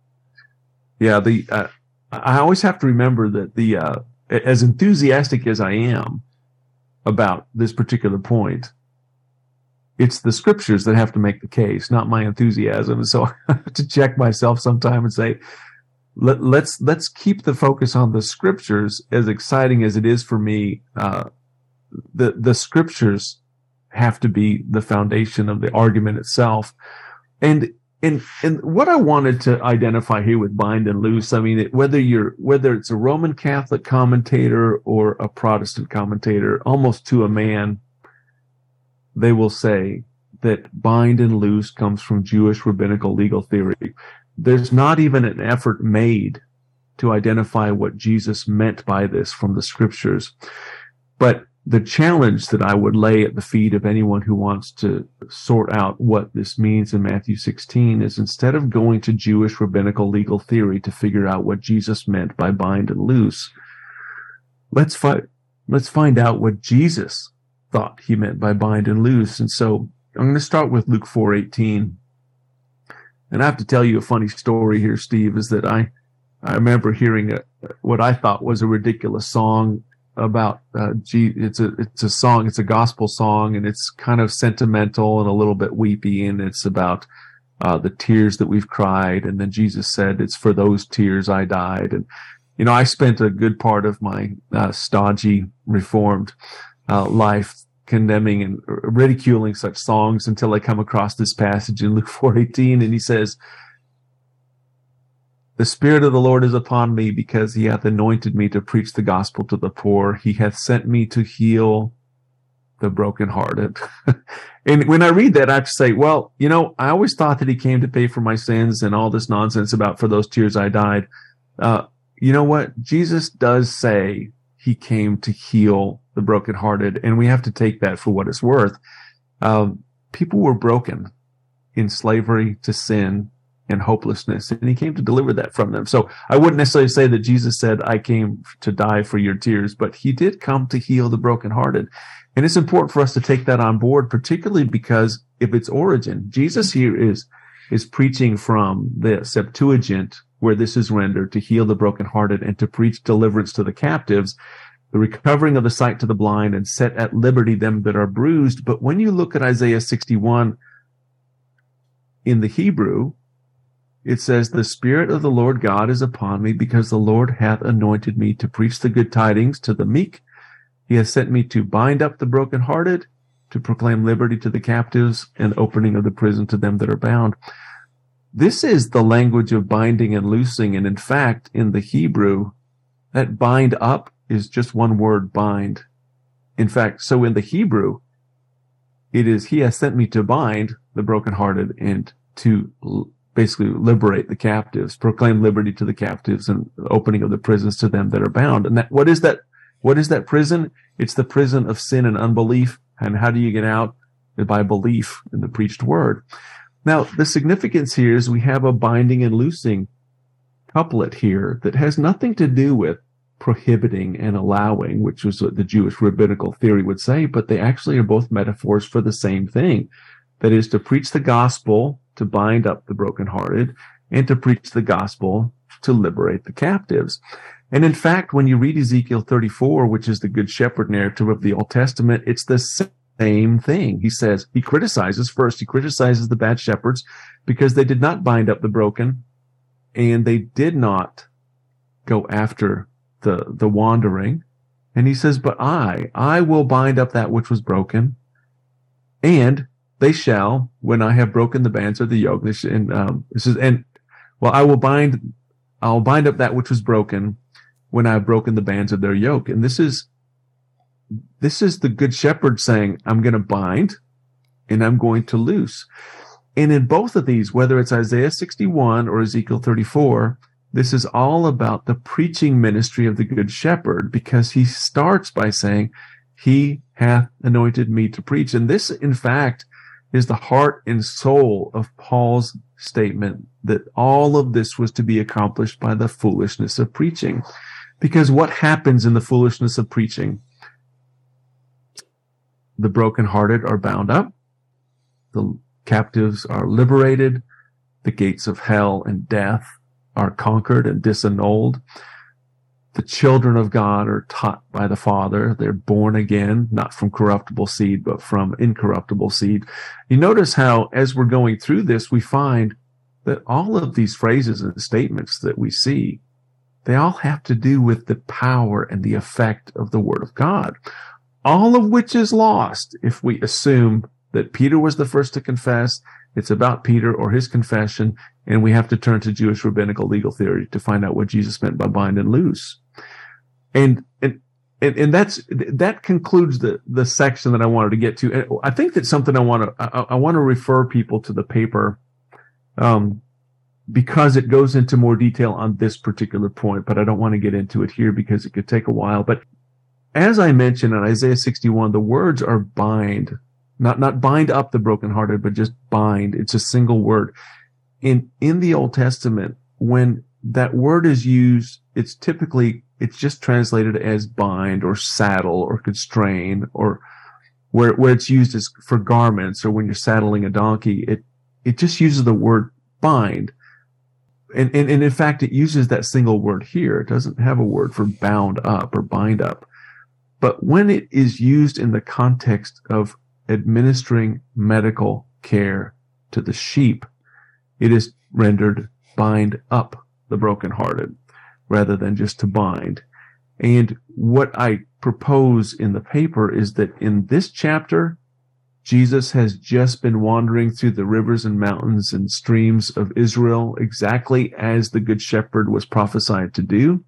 Yeah, the uh, I always have to remember that the uh, as enthusiastic as I am about this particular point, it's the Scriptures that have to make the case, not my enthusiasm. So I have to check myself sometime and say, Let, let's let's keep the focus on the Scriptures. As exciting as it is for me. Uh, The, the Scriptures have to be the foundation of the argument itself. And, and, and what I wanted to identify here with bind and loose, I mean, it, whether you're, whether it's a Roman Catholic commentator or a Protestant commentator, almost to a man, they will say that bind and loose comes from Jewish rabbinical legal theory. There's not even an effort made to identify what Jesus meant by this from the Scriptures. But the challenge that I would lay at the feet of anyone who wants to sort out what this means in Matthew sixteen is, instead of going to Jewish rabbinical legal theory to figure out what Jesus meant by bind and loose, let's find, let's find out what Jesus thought he meant by bind and loose. And so I'm going to start with Luke four eighteen. And I have to tell you a funny story here, Steve, is that I, I remember hearing a, what I thought was a ridiculous song about uh G it's a it's a song, it's a gospel song, and it's kind of sentimental and a little bit weepy, and it's about uh the tears that we've cried, and then Jesus said, it's for those tears I died. And you know, I spent a good part of my uh, stodgy reformed uh life condemning and ridiculing such songs until I come across this passage in Luke four eighteen, and he says, the Spirit of the Lord is upon me, because he hath anointed me to preach the gospel to the poor. He hath sent me to heal the brokenhearted. And when I read that, I have to say, well, you know, I always thought that he came to pay for my sins and all this nonsense about for those tears I died. Uh, you know what? Jesus does say he came to heal the brokenhearted, and we have to take that for what it's worth. Um, people were broken in slavery to sin and hopelessness, and he came to deliver that from them. So I wouldn't necessarily say that Jesus said, I came to die for your tears, but he did come to heal the brokenhearted. And it's important for us to take that on board, particularly because if its origin, Jesus here is, is preaching from the Septuagint, where this is rendered, to heal the brokenhearted and to preach deliverance to the captives, the recovering of the sight to the blind, and set at liberty them that are bruised. But when you look at Isaiah sixty-one in the Hebrew, it says, the Spirit of the Lord God is upon me, because the Lord hath anointed me to preach the good tidings to the meek. He has sent me to bind up the brokenhearted, to proclaim liberty to the captives and opening of the prison to them that are bound. This is the language of binding and loosing. And in fact, in the Hebrew, that bind up is just one word, bind. In fact, so in the Hebrew, it is, he has sent me to bind the brokenhearted and to basically liberate the captives, proclaim liberty to the captives and opening of the prisons to them that are bound. And that, what is that? What is that prison? It's the prison of sin and unbelief. And how do you get out? By belief in the preached word. Now, the significance here is we have a binding and loosing couplet here that has nothing to do with prohibiting and allowing, which was what the Jewish rabbinical theory would say, but they actually are both metaphors for the same thing. That is, to preach the gospel, to bind up the brokenhearted, and to preach the gospel, to liberate the captives. And in fact, when you read Ezekiel thirty-four, which is the Good Shepherd narrative of the Old Testament, it's the same thing. He says, he criticizes, first, he criticizes the bad shepherds because they did not bind up the broken, and they did not go after the, the wandering. And he says, but I, I will bind up that which was broken, and they shall, when I have broken the bands of the yoke. This, and, um, this is, and, well, I will bind, I'll bind up that which was broken when I have broken the bands of their yoke. And this is, this is the Good Shepherd saying, I'm going to bind and I'm going to loose. And in both of these, whether it's Isaiah sixty-one or Ezekiel thirty-four, this is all about the preaching ministry of the Good Shepherd, because he starts by saying, he hath anointed me to preach. And this, in fact, is the heart and soul of Paul's statement that all of this was to be accomplished by the foolishness of preaching. Because what happens in the foolishness of preaching? The brokenhearted are bound up. The captives are liberated. The gates of hell and death are conquered and disannulled. The children of God are taught by the Father. They're born again, not from corruptible seed, but from incorruptible seed. You notice how, as we're going through this, we find that all of these phrases and statements that we see, they all have to do with the power and the effect of the Word of God, all of which is lost if we assume that Peter was the first to confess. It's about Peter or his confession, and we have to turn to Jewish rabbinical legal theory to find out what Jesus meant by bind and loose. And, and, and, and that's, that concludes the, the section that I wanted to get to. And I think that's something I want to, I, I want to refer people to the paper, um, because it goes into more detail on this particular point, but I don't want to get into it here because it could take a while. But as I mentioned in Isaiah sixty-one, the words are bind, not, not bind up the brokenhearted, but just bind. It's a single word. In, in the Old Testament, when that word is used, it's typically, it's just translated as bind or saddle or constrain, or where, where it's used as for garments, or when you're saddling a donkey, it, it just uses the word bind. And, and, and in fact, it uses that single word here. It doesn't have a word for bound up or bind up. But when it is used in the context of administering medical care to the sheep, it is rendered bind up the brokenhearted rather than just to bind. And what I propose in the paper is that in this chapter, Jesus has just been wandering through the rivers and mountains and streams of Israel exactly as the Good Shepherd was prophesied to do,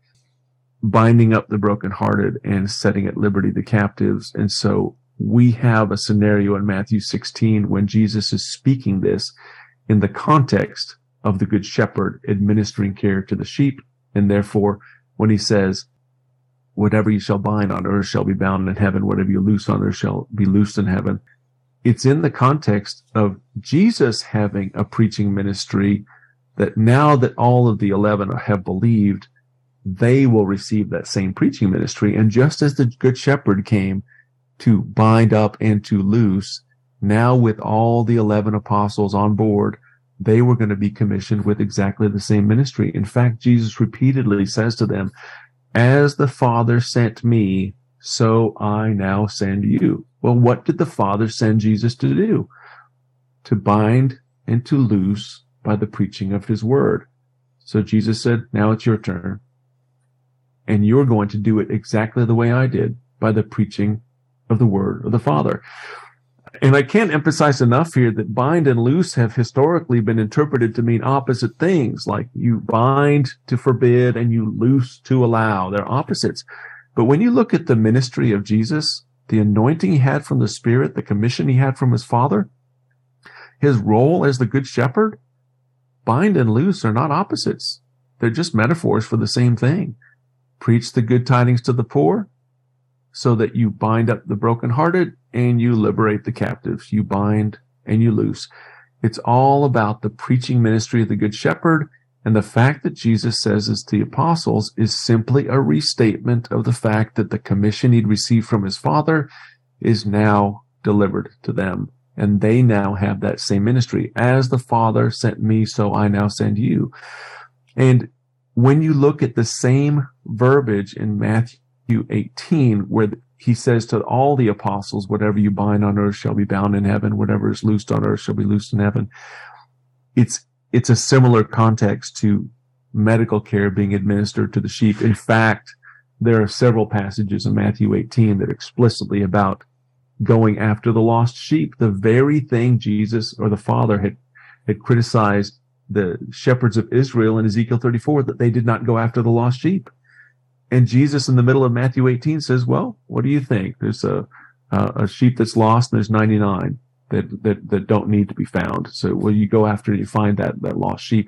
binding up the brokenhearted and setting at liberty the captives. And so we have a scenario in Matthew sixteen when Jesus is speaking this in the context of the Good Shepherd administering care to the sheep. And therefore, when he says, whatever you shall bind on earth shall be bound in heaven, whatever you loose on earth shall be loosed in heaven, it's in the context of Jesus having a preaching ministry that now that all of the eleven have believed, they will receive that same preaching ministry. And just as the Good Shepherd came to bind up and to loose, now with all the eleven apostles on board, they were going to be commissioned with exactly the same ministry. In fact, Jesus repeatedly says to them, as the Father sent me, so I now send you. Well, what did the Father send Jesus to do? To bind and to loose by the preaching of his word. So Jesus said, now it's your turn. And you're going to do it exactly the way I did, by the preaching of the word of the Father. And I can't emphasize enough here that bind and loose have historically been interpreted to mean opposite things, like you bind to forbid and you loose to allow. They're opposites. But when you look at the ministry of Jesus, the anointing he had from the Spirit, the commission he had from his Father, his role as the Good Shepherd, bind and loose are not opposites. They're just metaphors for the same thing. Preach the good tidings to the poor so that you bind up the brokenhearted and you liberate the captives. You bind and you loose. It's all about the preaching ministry of the Good Shepherd, and the fact that Jesus says this to the apostles is simply a restatement of the fact that the commission he'd received from his Father is now delivered to them. And they now have that same ministry. As the Father sent me, so I now send you. And when you look at the same verbiage in Matthew eighteen, where he says to all the apostles, whatever you bind on earth shall be bound in heaven, whatever is loosed on earth shall be loosed in heaven. It's, it's a similar context to medical care being administered to the sheep. In fact, there are several passages in Matthew eighteen that explicitly about going after the lost sheep, the very thing Jesus or the Father had, had criticized the shepherds of Israel in Ezekiel thirty-four, that they did not go after the lost sheep. And Jesus in the middle of Matthew eighteen says, well, what do you think? There's a, uh, a sheep that's lost and there's ninety-nine that, that, that don't need to be found. So will you go after it, you find that, that lost sheep?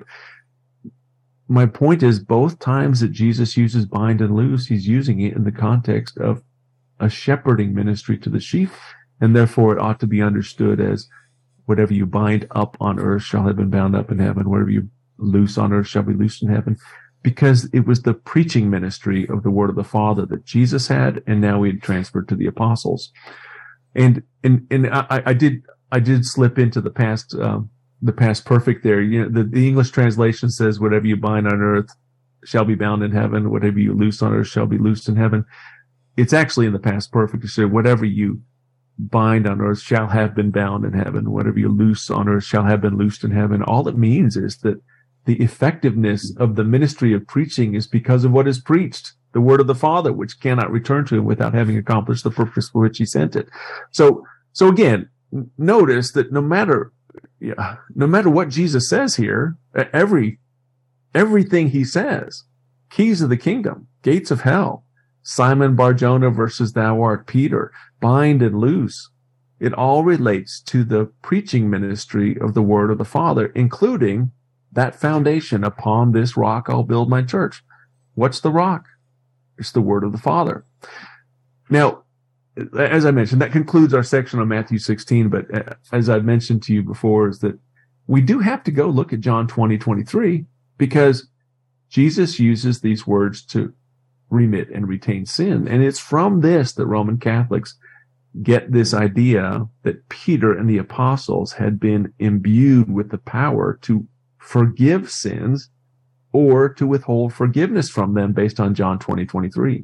My point is, both times that Jesus uses bind and loose, he's using it in the context of a shepherding ministry to the sheep, and therefore it ought to be understood as whatever you bind up on earth shall have been bound up in heaven, whatever you loose on earth shall be loosed in heaven, because it was the preaching ministry of the word of the Father that Jesus had, and now he had transferred to the apostles. And and and I, I did I did slip into the past um, the past perfect there. You know, the, the English translation says, "Whatever you bind on earth shall be bound in heaven; whatever you loose on earth shall be loosed in heaven." It's actually in the past perfect to say, "Whatever you bind on earth shall have been bound in heaven; whatever you loose on earth shall have been loosed in heaven." All it means is that the effectiveness of the ministry of preaching is because of what is preached, the word of the Father, which cannot return to him without having accomplished the purpose for which he sent it. So, so again, notice that no matter, yeah, no matter what Jesus says here, every, everything he says, keys of the kingdom, gates of hell, Simon Bar-Jonah versus thou art Peter, bind and loose, it all relates to the preaching ministry of the word of the Father, including that foundation. Upon this rock I'll build my church. What's the rock? It's the word of the Father. Now, as I mentioned, that concludes our section on Matthew sixteen, but as I've mentioned to you before, is that we do have to go look at John twenty, twenty-three, because Jesus uses these words to remit and retain sin. And it's from this that Roman Catholics get this idea that Peter and the apostles had been imbued with the power to forgive sins or to withhold forgiveness from them based on John twenty, twenty-three.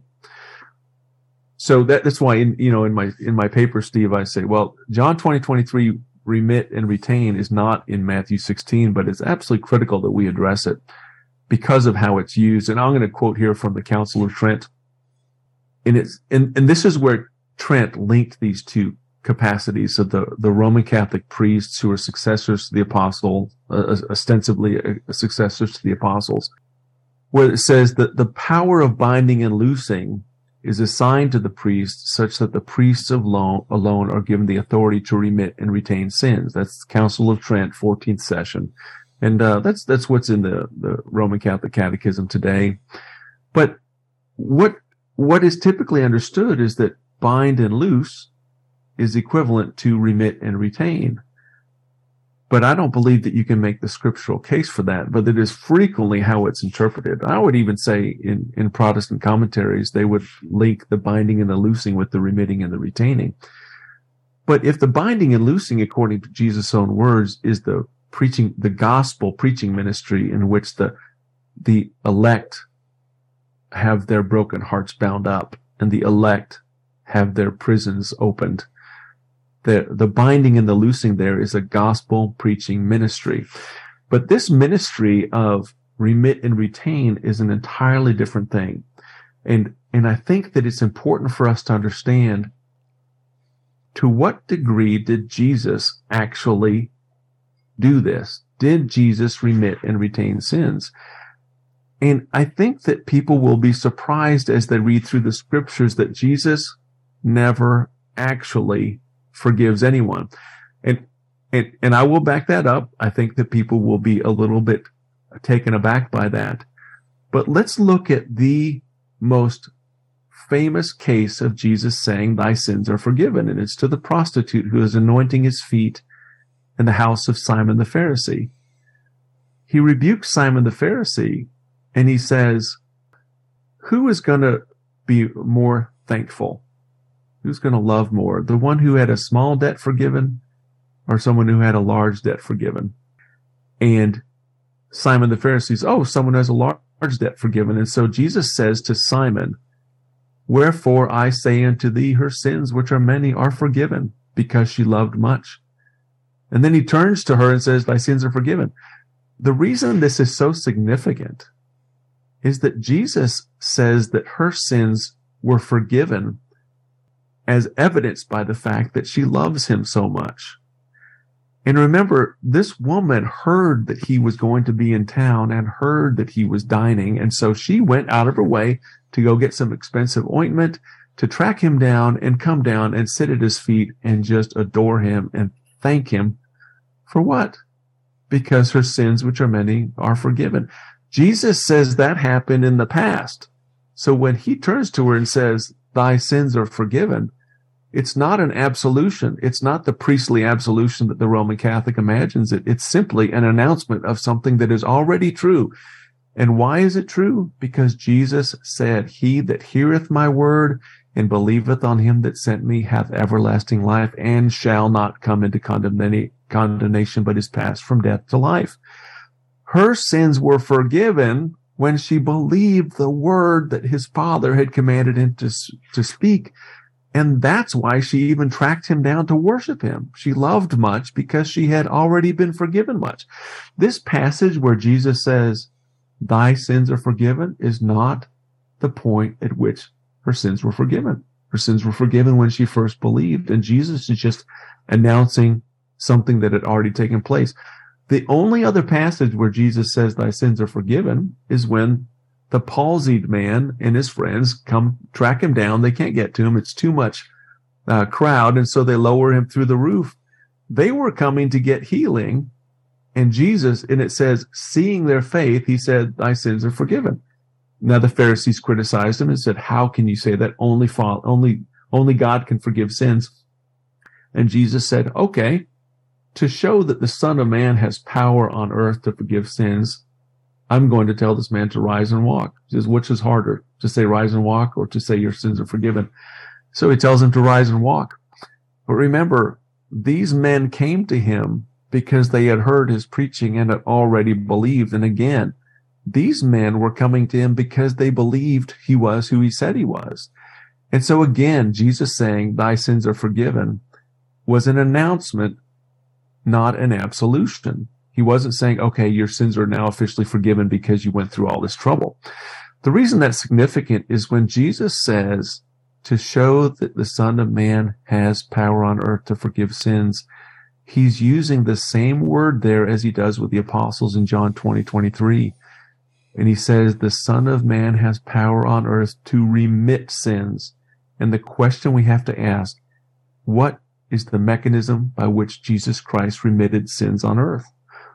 So that, that's why, in, you know, in my, in my paper, Steve, I say, well, John twenty, twenty-three, remit and retain, is not in Matthew sixteen, but it's absolutely critical that we address it because of how it's used. And I'm going to quote here from the Council of Trent. And it's, and, and this is where Trent linked these two capacities of the, the Roman Catholic priests who are successors to the apostle, uh, ostensibly uh, successors to the apostles, where it says that the power of binding and loosing is assigned to the priests such that the priests alone, alone are given the authority to remit and retain sins. That's the Council of Trent, fourteenth session. And uh, that's that's what's in the, the Roman Catholic Catechism today. But what what is typically understood is that bind and loose is equivalent to remit and retain. But I don't believe that you can make the scriptural case for that, but it is frequently how it's interpreted. I would even say in, in Protestant commentaries, they would link the binding and the loosing with the remitting and the retaining. But if the binding and loosing, according to Jesus' own words, is the preaching, the gospel preaching ministry in which the, the elect have their broken hearts bound up and the elect have their prisons opened, The, the binding and the loosing there is a gospel preaching ministry. But this ministry of remit and retain is an entirely different thing. And, and I think that it's important for us to understand to what degree did Jesus actually do this? Did Jesus remit and retain sins? And I think that people will be surprised as they read through the scriptures that Jesus never actually forgives anyone. And, and, and I will back that up. I think that people will be a little bit taken aback by that. But let's look at the most famous case of Jesus saying, thy sins are forgiven. And it's to the prostitute who is anointing his feet in the house of Simon the Pharisee. He rebukes Simon the Pharisee and he says, who is going to be more thankful? Who's going to love more? The one who had a small debt forgiven or someone who had a large debt forgiven? And Simon the Pharisee says, oh, someone who has a large debt forgiven. And so Jesus says to Simon, wherefore I say unto thee, her sins, which are many, are forgiven, because she loved much. And then he turns to her and says, thy sins are forgiven. The reason this is so significant is that Jesus says that her sins were forgiven as evidenced by the fact that she loves him so much. And remember, this woman heard that he was going to be in town and heard that he was dining. And so she went out of her way to go get some expensive ointment, to track him down and come down and sit at his feet and just adore him and thank him for what? Because her sins, which are many, are forgiven. Jesus says that happened in the past. So when he turns to her and says, thy sins are forgiven, it's not an absolution. It's not the priestly absolution that the Roman Catholic imagines it. It's simply an announcement of something that is already true. And why is it true? Because Jesus said, he that heareth my word and believeth on him that sent me hath everlasting life and shall not come into condemnation, but is passed from death to life. Her sins were forgiven when she believed the word that his Father had commanded him to, to speak. And that's why she even tracked him down to worship him. She loved much because she had already been forgiven much. This passage where Jesus says, thy sins are forgiven, is not the point at which her sins were forgiven. Her sins were forgiven when she first believed. And Jesus is just announcing something that had already taken place. The only other passage where Jesus says thy sins are forgiven is when the palsied man and his friends come track him down. They can't get to him. It's too much uh, crowd. And so they lower him through the roof. They were coming to get healing. And Jesus, and it says, seeing their faith, he said, thy sins are forgiven. Now the Pharisees criticized him and said, how can you say that? Only, only, only God can forgive sins. And Jesus said, okay, to show that the Son of Man has power on earth to forgive sins, I'm going to tell this man to rise and walk. He says, which is harder, to say rise and walk or to say your sins are forgiven? So he tells him to rise and walk. But remember, these men came to him because they had heard his preaching and had already believed. And again, these men were coming to him because they believed he was who he said he was. And so again, Jesus saying, thy sins are forgiven, was an announcement, not an absolution. He wasn't saying, okay, your sins are now officially forgiven because you went through all this trouble. The reason that's significant is when Jesus says to show that the Son of Man has power on earth to forgive sins, he's using the same word there as he does with the apostles in John twenty, twenty-three. And he says the Son of Man has power on earth to remit sins. And the question we have to ask, what is the mechanism by which Jesus Christ remitted sins on earth?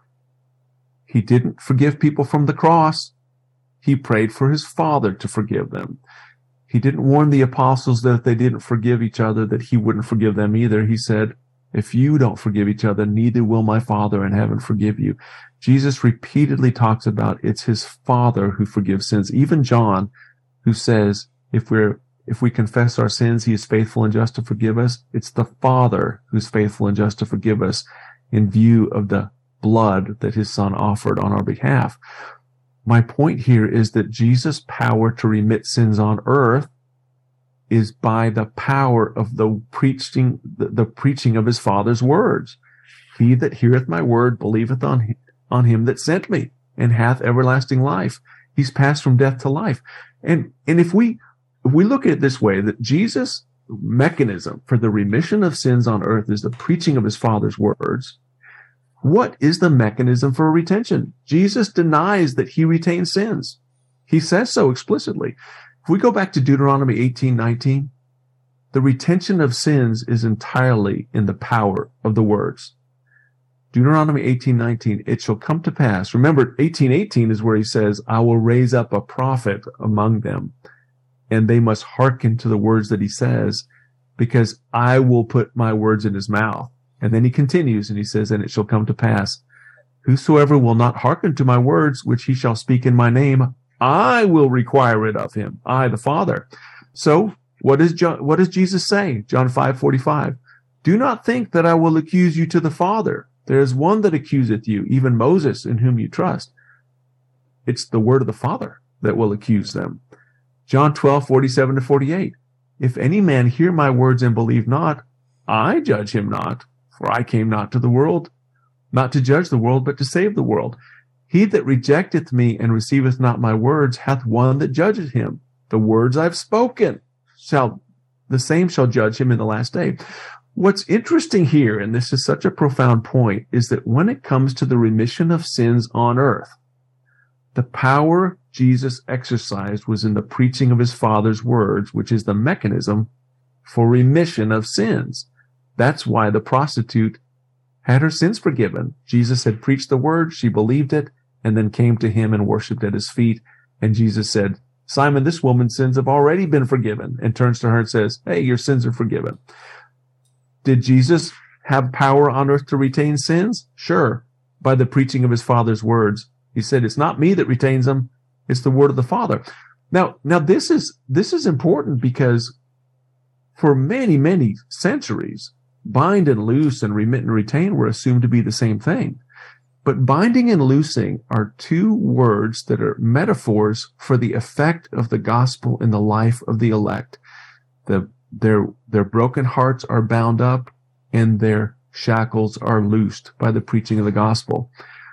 He didn't forgive people from the cross. He prayed for his Father to forgive them. He didn't warn the apostles that if they didn't forgive each other, that he wouldn't forgive them either. He said, if you don't forgive each other, neither will my Father in heaven forgive you. Jesus repeatedly talks about it's his Father who forgives sins. Even John, who says, if we're if we confess our sins, he is faithful and just to forgive us. It's the Father who's faithful and just to forgive us in view of the blood that his Son offered on our behalf. My point here is that Jesus' power to remit sins on earth is by the power of the preaching, the, the preaching of his Father's words. He that heareth my word believeth on him, on him that sent me, and hath everlasting life. He's passed from death to life. And, and if we, if we look at it this way, that Jesus mechanism for the remission of sins on earth is the preaching of his Father's words, what is the mechanism for retention? Jesus denies that he retains sins. He says so explicitly. If we go back to Deuteronomy eighteen nineteen, the retention of sins is entirely in the power of the words. Deuteronomy eighteen nineteen, it shall come to pass. Remember, eighteen eighteen is where he says, I will raise up a prophet among them, and they must hearken to the words that he says, because I will put my words in his mouth. And then he continues and he says, and it shall come to pass, whosoever will not hearken to my words, which he shall speak in my name, I will require it of him, I, the Father. So what does John, what does Jesus say? John five forty-five. Do not think that I will accuse you to the Father. There is one that accuseth you, even Moses, in whom you trust. It's the word of the Father that will accuse them. John twelve forty-seven to forty-eight. If any man hear my words and believe not, I judge him not. For I came not to the world, not to judge the world, but to save the world. He that rejecteth me and receiveth not my words hath one that judgeth him. The words I've spoken shall, the same shall judge him in the last day. What's interesting here, and this is such a profound point, is that when it comes to the remission of sins on earth, the power Jesus exercised was in the preaching of his Father's words, which is the mechanism for remission of sins. That's why the prostitute had her sins forgiven. Jesus had preached the word, she believed it, and then came to him and worshipped at his feet. And Jesus said, Simon, this woman's sins have already been forgiven, and turns to her and says, hey, your sins are forgiven. Did Jesus have power on earth to retain sins? Sure, by the preaching of his Father's words. He said, it's not me that retains them, it's the word of the Father. Now, now this is, this is important because for many, many centuries, bind and loose and remit and retain were assumed to be the same thing. But binding and loosing are two words that are metaphors for the effect of the gospel in the life of the elect. The, their, their broken hearts are bound up and their shackles are loosed by the preaching of the gospel.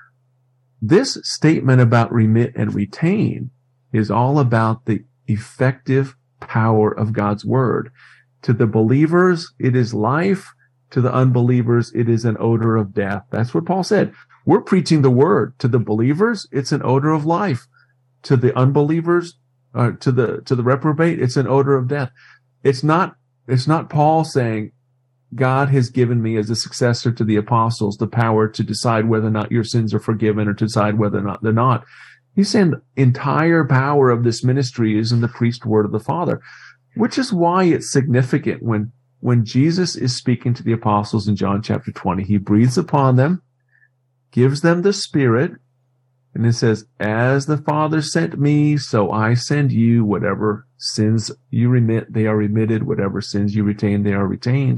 This statement about remit and retain is all about the effective power of God's word. To the believers, it is life. To the unbelievers, it is an odor of death. That's what Paul said. We're preaching the word. To the believers, it's an odor of life. To the unbelievers, uh, to the to the reprobate, it's an odor of death. It's not it's not Paul saying, God has given me as a successor to the apostles the power to decide whether or not your sins are forgiven or to decide whether or not they're not. He's saying the entire power of this ministry is in the preached word of the Father, which is why it's significant when When Jesus is speaking to the apostles in John chapter twenty, he breathes upon them, gives them the Spirit, and it says, as the Father sent me, so I send you. Whatever sins you remit, they are remitted. Whatever sins you retain, they are retained.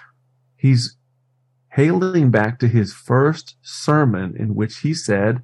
He's hailing back to his first sermon in which he said,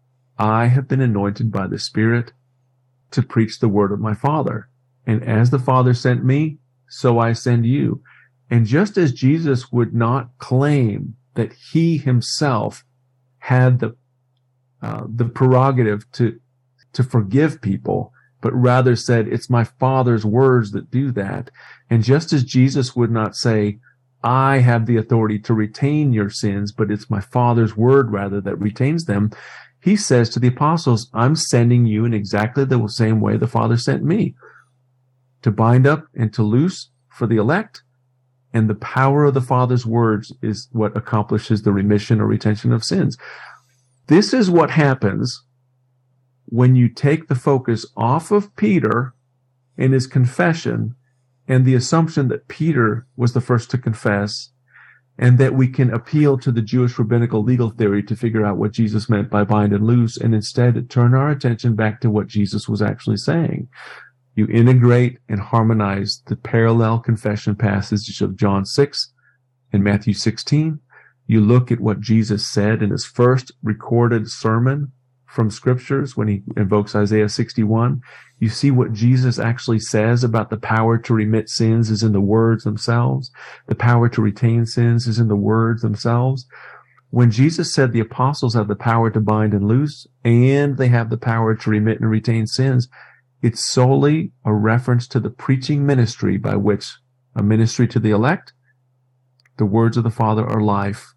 I have been anointed by the Spirit to preach the word of my Father. And as the Father sent me, so I send you. And just as Jesus would not claim that he himself had the uh, the prerogative to to forgive people, but rather said, it's my Father's words that do that. And just as Jesus would not say, I have the authority to retain your sins, but it's my Father's word rather that retains them, he says to the apostles, I'm sending you in exactly the same way the Father sent me, to bind up and to loose for the elect. And the power of the Father's words is what accomplishes the remission or retention of sins. This is what happens when you take the focus off of Peter and his confession and the assumption that Peter was the first to confess, and that we can appeal to the Jewish rabbinical legal theory to figure out what Jesus meant by bind and loose, and instead turn our attention back to what Jesus was actually saying. You integrate and harmonize the parallel confession passages of John six and Matthew sixteen. You look at what Jesus said in his first recorded sermon from scriptures when he invokes Isaiah sixty-one. You see what Jesus actually says about the power to remit sins is in the words themselves. The power to retain sins is in the words themselves. When Jesus said the apostles have the power to bind and loose, and they have the power to remit and retain sins, it's solely a reference to the preaching ministry by which a ministry to the elect. The words of the Father are life,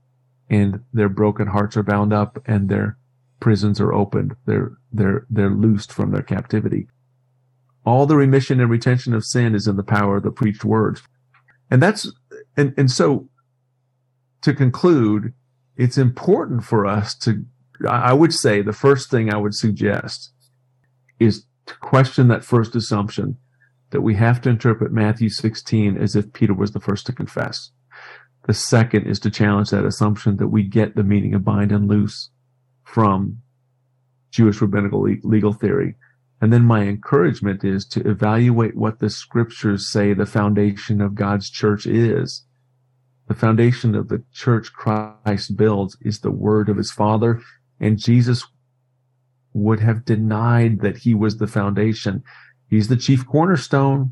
and their broken hearts are bound up, and their prisons are opened. They're, they're, they're loosed from their captivity. All the remission and retention of sin is in the power of the preached words. And that's, and, and so to conclude, it's important for us to, I would say the first thing I would suggest is to question that first assumption that we have to interpret Matthew sixteen as if Peter was the first to confess. The second is to challenge that assumption that we get the meaning of bind and loose from Jewish rabbinical legal theory. And then my encouragement is to evaluate what the scriptures say the foundation of God's church is. The foundation of the church Christ builds is the word of his Father, and Jesus would have denied that he was the foundation. He's the chief cornerstone,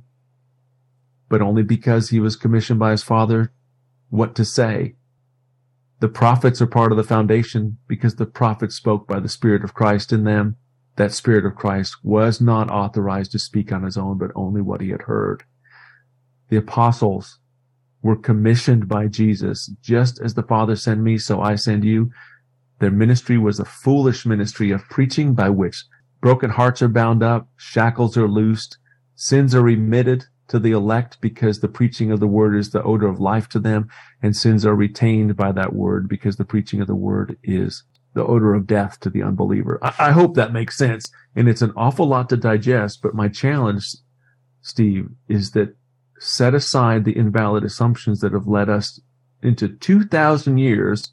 but only because he was commissioned by his Father what to say. The prophets are part of the foundation because the prophets spoke by the Spirit of Christ in them. That Spirit of Christ was not authorized to speak on his own, but only what he had heard. The apostles were commissioned by Jesus. Just as the Father sent me, so I send you. Their ministry was a foolish ministry of preaching by which broken hearts are bound up, shackles are loosed, sins are remitted to the elect because the preaching of the word is the odor of life to them, and sins are retained by that word because the preaching of the word is the odor of death to the unbeliever. I, I hope that makes sense, and it's an awful lot to digest, but my challenge, Steve, is that set aside the invalid assumptions that have led us into two thousand years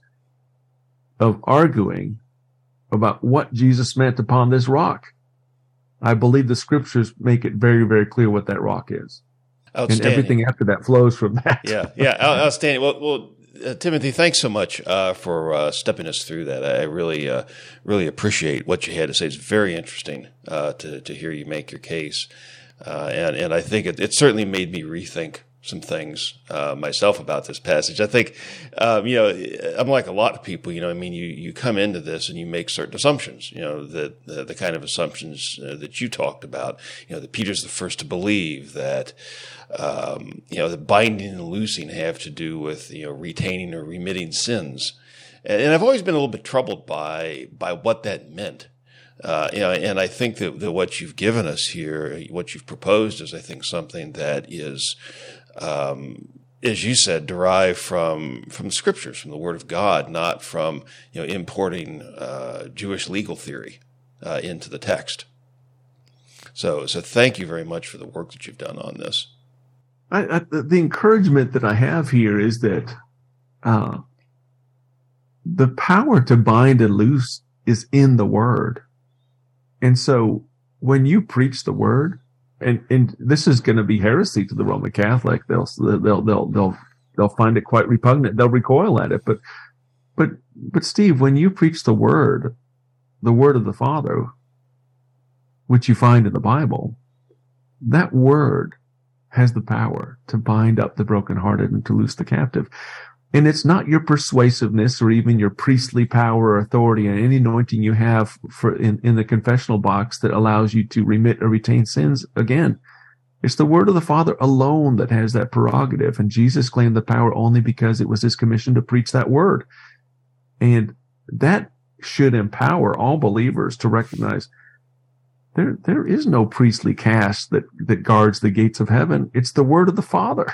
of arguing about what Jesus meant upon this rock. I believe the scriptures make it very, very clear what that rock is. And everything after that flows from that. Yeah, yeah, outstanding. Well, well uh, Timothy, thanks so much uh, for uh, stepping us through that. I really, uh, really appreciate what you had to say. It's very interesting uh, to to hear you make your case, uh, and and I think it, it certainly made me rethink some things uh, myself about this passage. I think, um, you know, I'm like a lot of people. You know, I mean, you you come into this and you make certain assumptions. You know, that the, the kind of assumptions uh, that you talked about. You know, that Peter's the first to believe that. Um, you know, the binding and loosing have to do with, you know, retaining or remitting sins. And, and I've always been a little bit troubled by, by what that meant. Uh, you know, and I think that, that what you've given us here, what you've proposed is, I think, something that is, um, as you said, derived from, from the scriptures, from the word of God, not from, you know, importing, uh, Jewish legal theory, uh, into the text. So, so thank you very much for the work that you've done on this. I, I, the encouragement that I have here is that uh, the power to bind and loose is in the word. And so when you preach the word, and, and this is going to be heresy to the Roman Catholic, they'll, they'll, they'll, they'll, they'll find it quite repugnant. They'll recoil at it. But, but, but Steve, when you preach the word, the word of the Father, which you find in the Bible, that word has the power to bind up the brokenhearted and to loose the captive. And it's not your persuasiveness or even your priestly power or authority and any anointing you have for in, in the confessional box that allows you to remit or retain sins. Again, it's the word of the Father alone that has that prerogative. And Jesus claimed the power only because it was his commission to preach that word. And that should empower all believers to recognize There, there is no priestly caste that, that guards the gates of heaven. It's the word of the Father.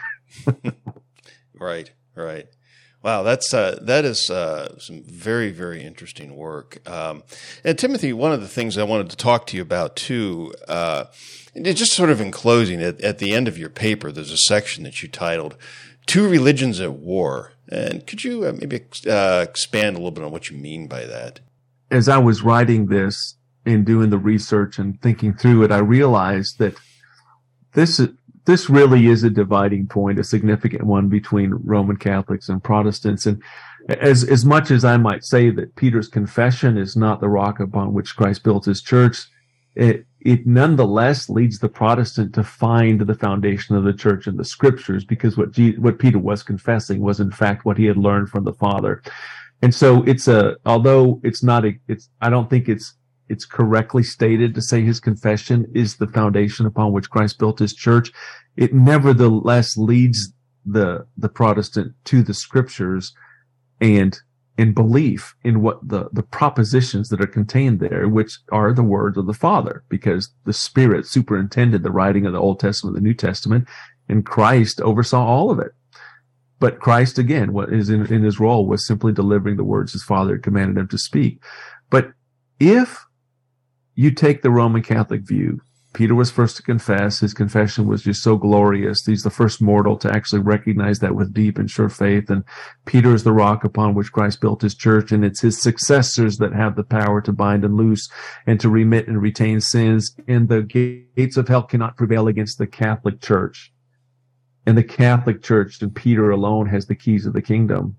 Right, right. Wow, that's uh, that is uh, some very, very interesting work. Um, and Timothy, one of the things I wanted to talk to you about too, uh, just sort of in closing, at, at the end of your paper, there's a section that you titled "Two Religions at War." And could you uh, maybe uh, expand a little bit on what you mean by that? As I was writing this, in doing the research and thinking through it, I realized that this this really is a dividing point, a significant one between Roman Catholics and Protestants. And as as much as I might say that Peter's confession is not the rock upon which Christ built his church, it it nonetheless leads the Protestant to find the foundation of the church in the scriptures, because what G, what Peter was confessing was in fact what he had learned from the Father. And so it's a although it's not a it's I don't think it's it's correctly stated to say his confession is the foundation upon which Christ built his church, it nevertheless leads the the Protestant to the scriptures and in belief in what the, the propositions that are contained there, which are the words of the Father, because the Spirit superintended the writing of the Old Testament and the New Testament, and Christ oversaw all of it. But Christ, again, what is in, in his role was simply delivering the words his Father had commanded him to speak. But if you take the Roman Catholic view, Peter was first to confess. His confession was just so glorious. He's the first mortal to actually recognize that with deep and sure faith. And Peter is the rock upon which Christ built his church. And it's his successors that have the power to bind and loose and to remit and retain sins. And the gates of hell cannot prevail against the Catholic Church. And the Catholic Church and Peter alone has the keys of the kingdom.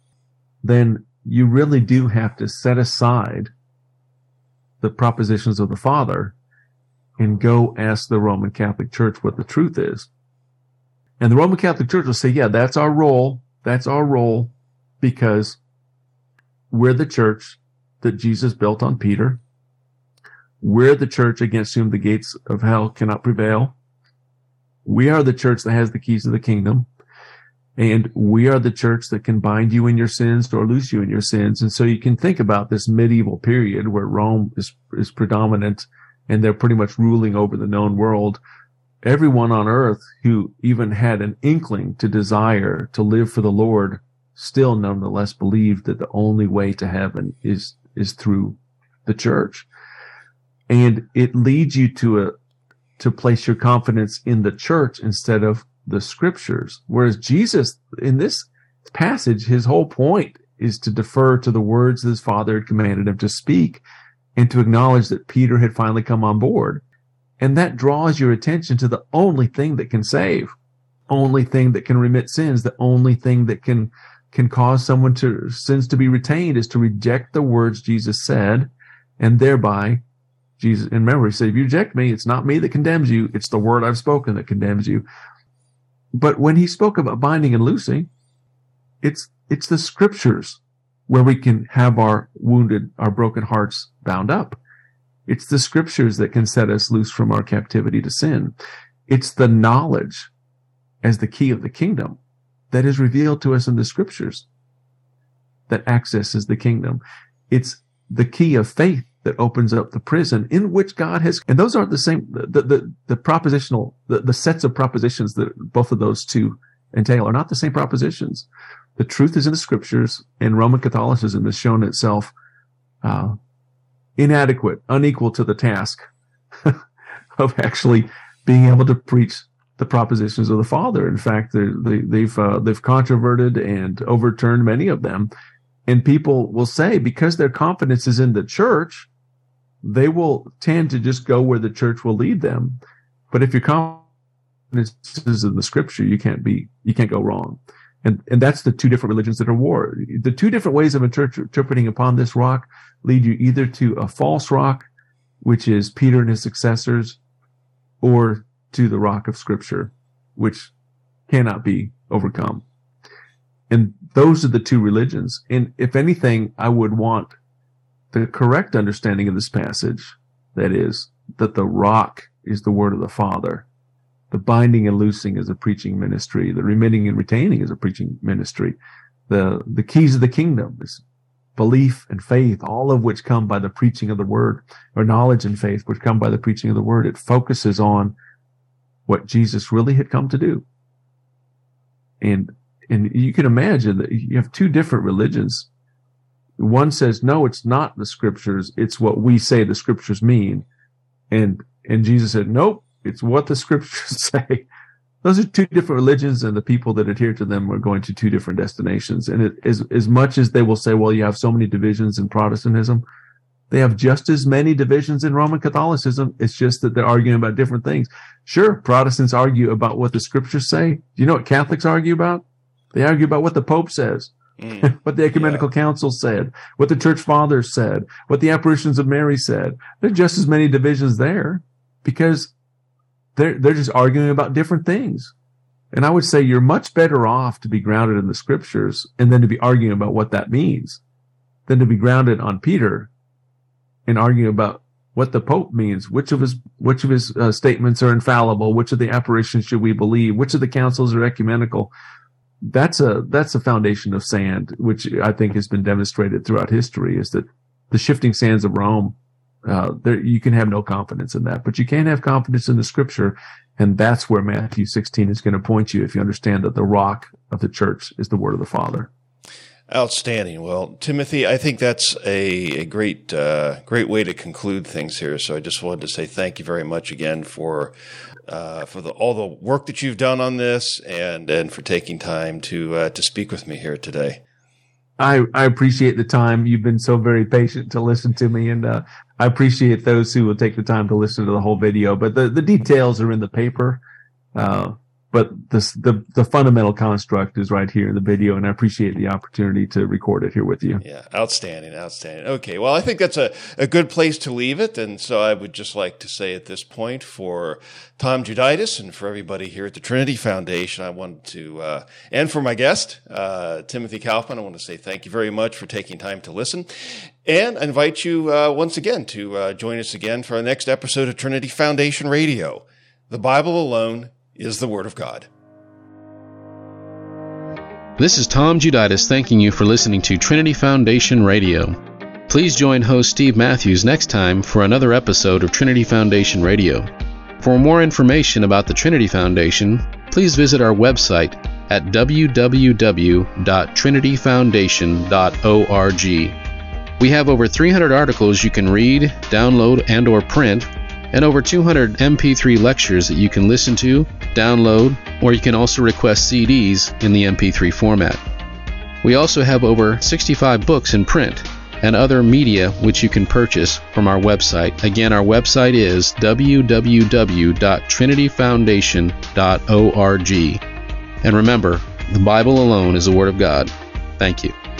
Then you really do have to set aside the propositions of the Father and go ask the Roman Catholic Church what the truth is. And the Roman Catholic Church will say, yeah, that's our role. That's our role because we're the church that Jesus built on Peter. We're the church against whom the gates of hell cannot prevail. We are the church that has the keys of the kingdom. And we are the church that can bind you in your sins or loose you in your sins. And so you can think about this medieval period where Rome is, is predominant and they're pretty much ruling over the known world. Everyone on earth who even had an inkling to desire to live for the Lord still nonetheless believed that the only way to heaven is, is through the church. And it leads you to a, to place your confidence in the church instead of the scriptures. Whereas Jesus, in this passage, his whole point is to defer to the words that his Father had commanded him to speak and to acknowledge that Peter had finally come on board. And that draws your attention to the only thing that can save, only thing that can remit sins, the only thing that can, can cause someone to sins to be retained is to reject the words Jesus said, and thereby Jesus, and remember, he said, if you reject me, it's not me that condemns you, it's the word I've spoken that condemns you. But when he spoke about binding and loosing, it's, it's the scriptures where we can have our wounded, our broken hearts bound up. It's the scriptures that can set us loose from our captivity to sin. It's the knowledge as the key of the kingdom that is revealed to us in the scriptures that accesses the kingdom. It's the key of faith that opens up the prison in which God has, and those aren't the same, the, the, the propositional, the, the sets of propositions that both of those two entail are not the same propositions. The truth is in the scriptures, and Roman Catholicism has shown itself uh, inadequate, unequal to the task of actually being able to preach the propositions of the Father. In fact, they, they've uh, they've controverted and overturned many of them, and people will say because their confidence is in the church, they will tend to just go where the church will lead them. But if your confidence is in the Scripture, you can't be you can't go wrong. And, and that's the two different religions that are war. The two different ways of inter- interpreting upon this rock lead you either to a false rock, which is Peter and his successors, or to the rock of Scripture, which cannot be overcome. And those are the two religions. And if anything, I would want the correct understanding of this passage, that is, that the rock is the word of the Father. The binding and loosing is a preaching ministry. The remitting and retaining is a preaching ministry. The, the keys of the kingdom is belief and faith, all of which come by the preaching of the word, or knowledge and faith, which come by the preaching of the word. It focuses on what Jesus really had come to do. And, and you can imagine that you have two different religions. One says, no, it's not the scriptures. It's what we say the scriptures mean. And, and Jesus said, nope. It's what the scriptures say. Those are two different religions, and the people that adhere to them are going to two different destinations. And it, as, as much as they will say, well, you have so many divisions in Protestantism, they have just as many divisions in Roman Catholicism. It's just that they're arguing about different things. Sure, Protestants argue about what the scriptures say. Do you know what Catholics argue about? They argue about what the Pope says, mm, what the Ecumenical yeah. Council said, what the Church Fathers said, what the apparitions of Mary said. There are just as many divisions there because They're, they're just arguing about different things. And I would say you're much better off to be grounded in the scriptures and then to be arguing about what that means than to be grounded on Peter and arguing about what the Pope means, which of his which of his uh, statements are infallible, which of the apparitions should we believe, which of the councils are ecumenical. That's a that's a foundation of sand, which I think has been demonstrated throughout history, is that the shifting sands of Rome, uh, there, you can have no confidence in that, but you can have confidence in the Scripture, and that's where Matthew sixteen is going to point you if you understand that the rock of the church is the word of the Father. Outstanding. Well, Timothy, I think that's a, a great uh, great way to conclude things here. So I just wanted to say thank you very much again for uh, for the, all the work that you've done on this, and and for taking time to uh, to speak with me here today. I, I appreciate the time. You've been so very patient to listen to me, and uh, I appreciate those who will take the time to listen to the whole video. But the, the details are in the paper. Uh, But this, the the fundamental construct is right here in the video, and I appreciate the opportunity to record it here with you. Yeah, outstanding, outstanding. Okay, well, I think that's a, a good place to leave it, and so I would just like to say at this point, for Tom Juditis and for everybody here at the Trinity Foundation, I wanted to, uh, and for my guest, uh, Timothy Kaufman, I want to say thank you very much for taking time to listen, and I invite you uh, once again to uh, join us again for our next episode of Trinity Foundation Radio. The Bible alone is the Word of God. This is Tom Juditis thanking you for listening to Trinity Foundation Radio. Please join host Steve Matthews next time for another episode of Trinity Foundation Radio. For more information about the Trinity Foundation, please visit our website at w w w dot trinity foundation dot org. We have over three hundred articles you can read, download, and or print, and over two hundred M P three lectures that you can listen to, download, or you can also request C Ds in the M P three format. We also have over sixty-five books in print and other media which you can purchase from our website. Again, our website is w w w dot trinity foundation dot org. And remember, the Bible alone is the Word of God. Thank you.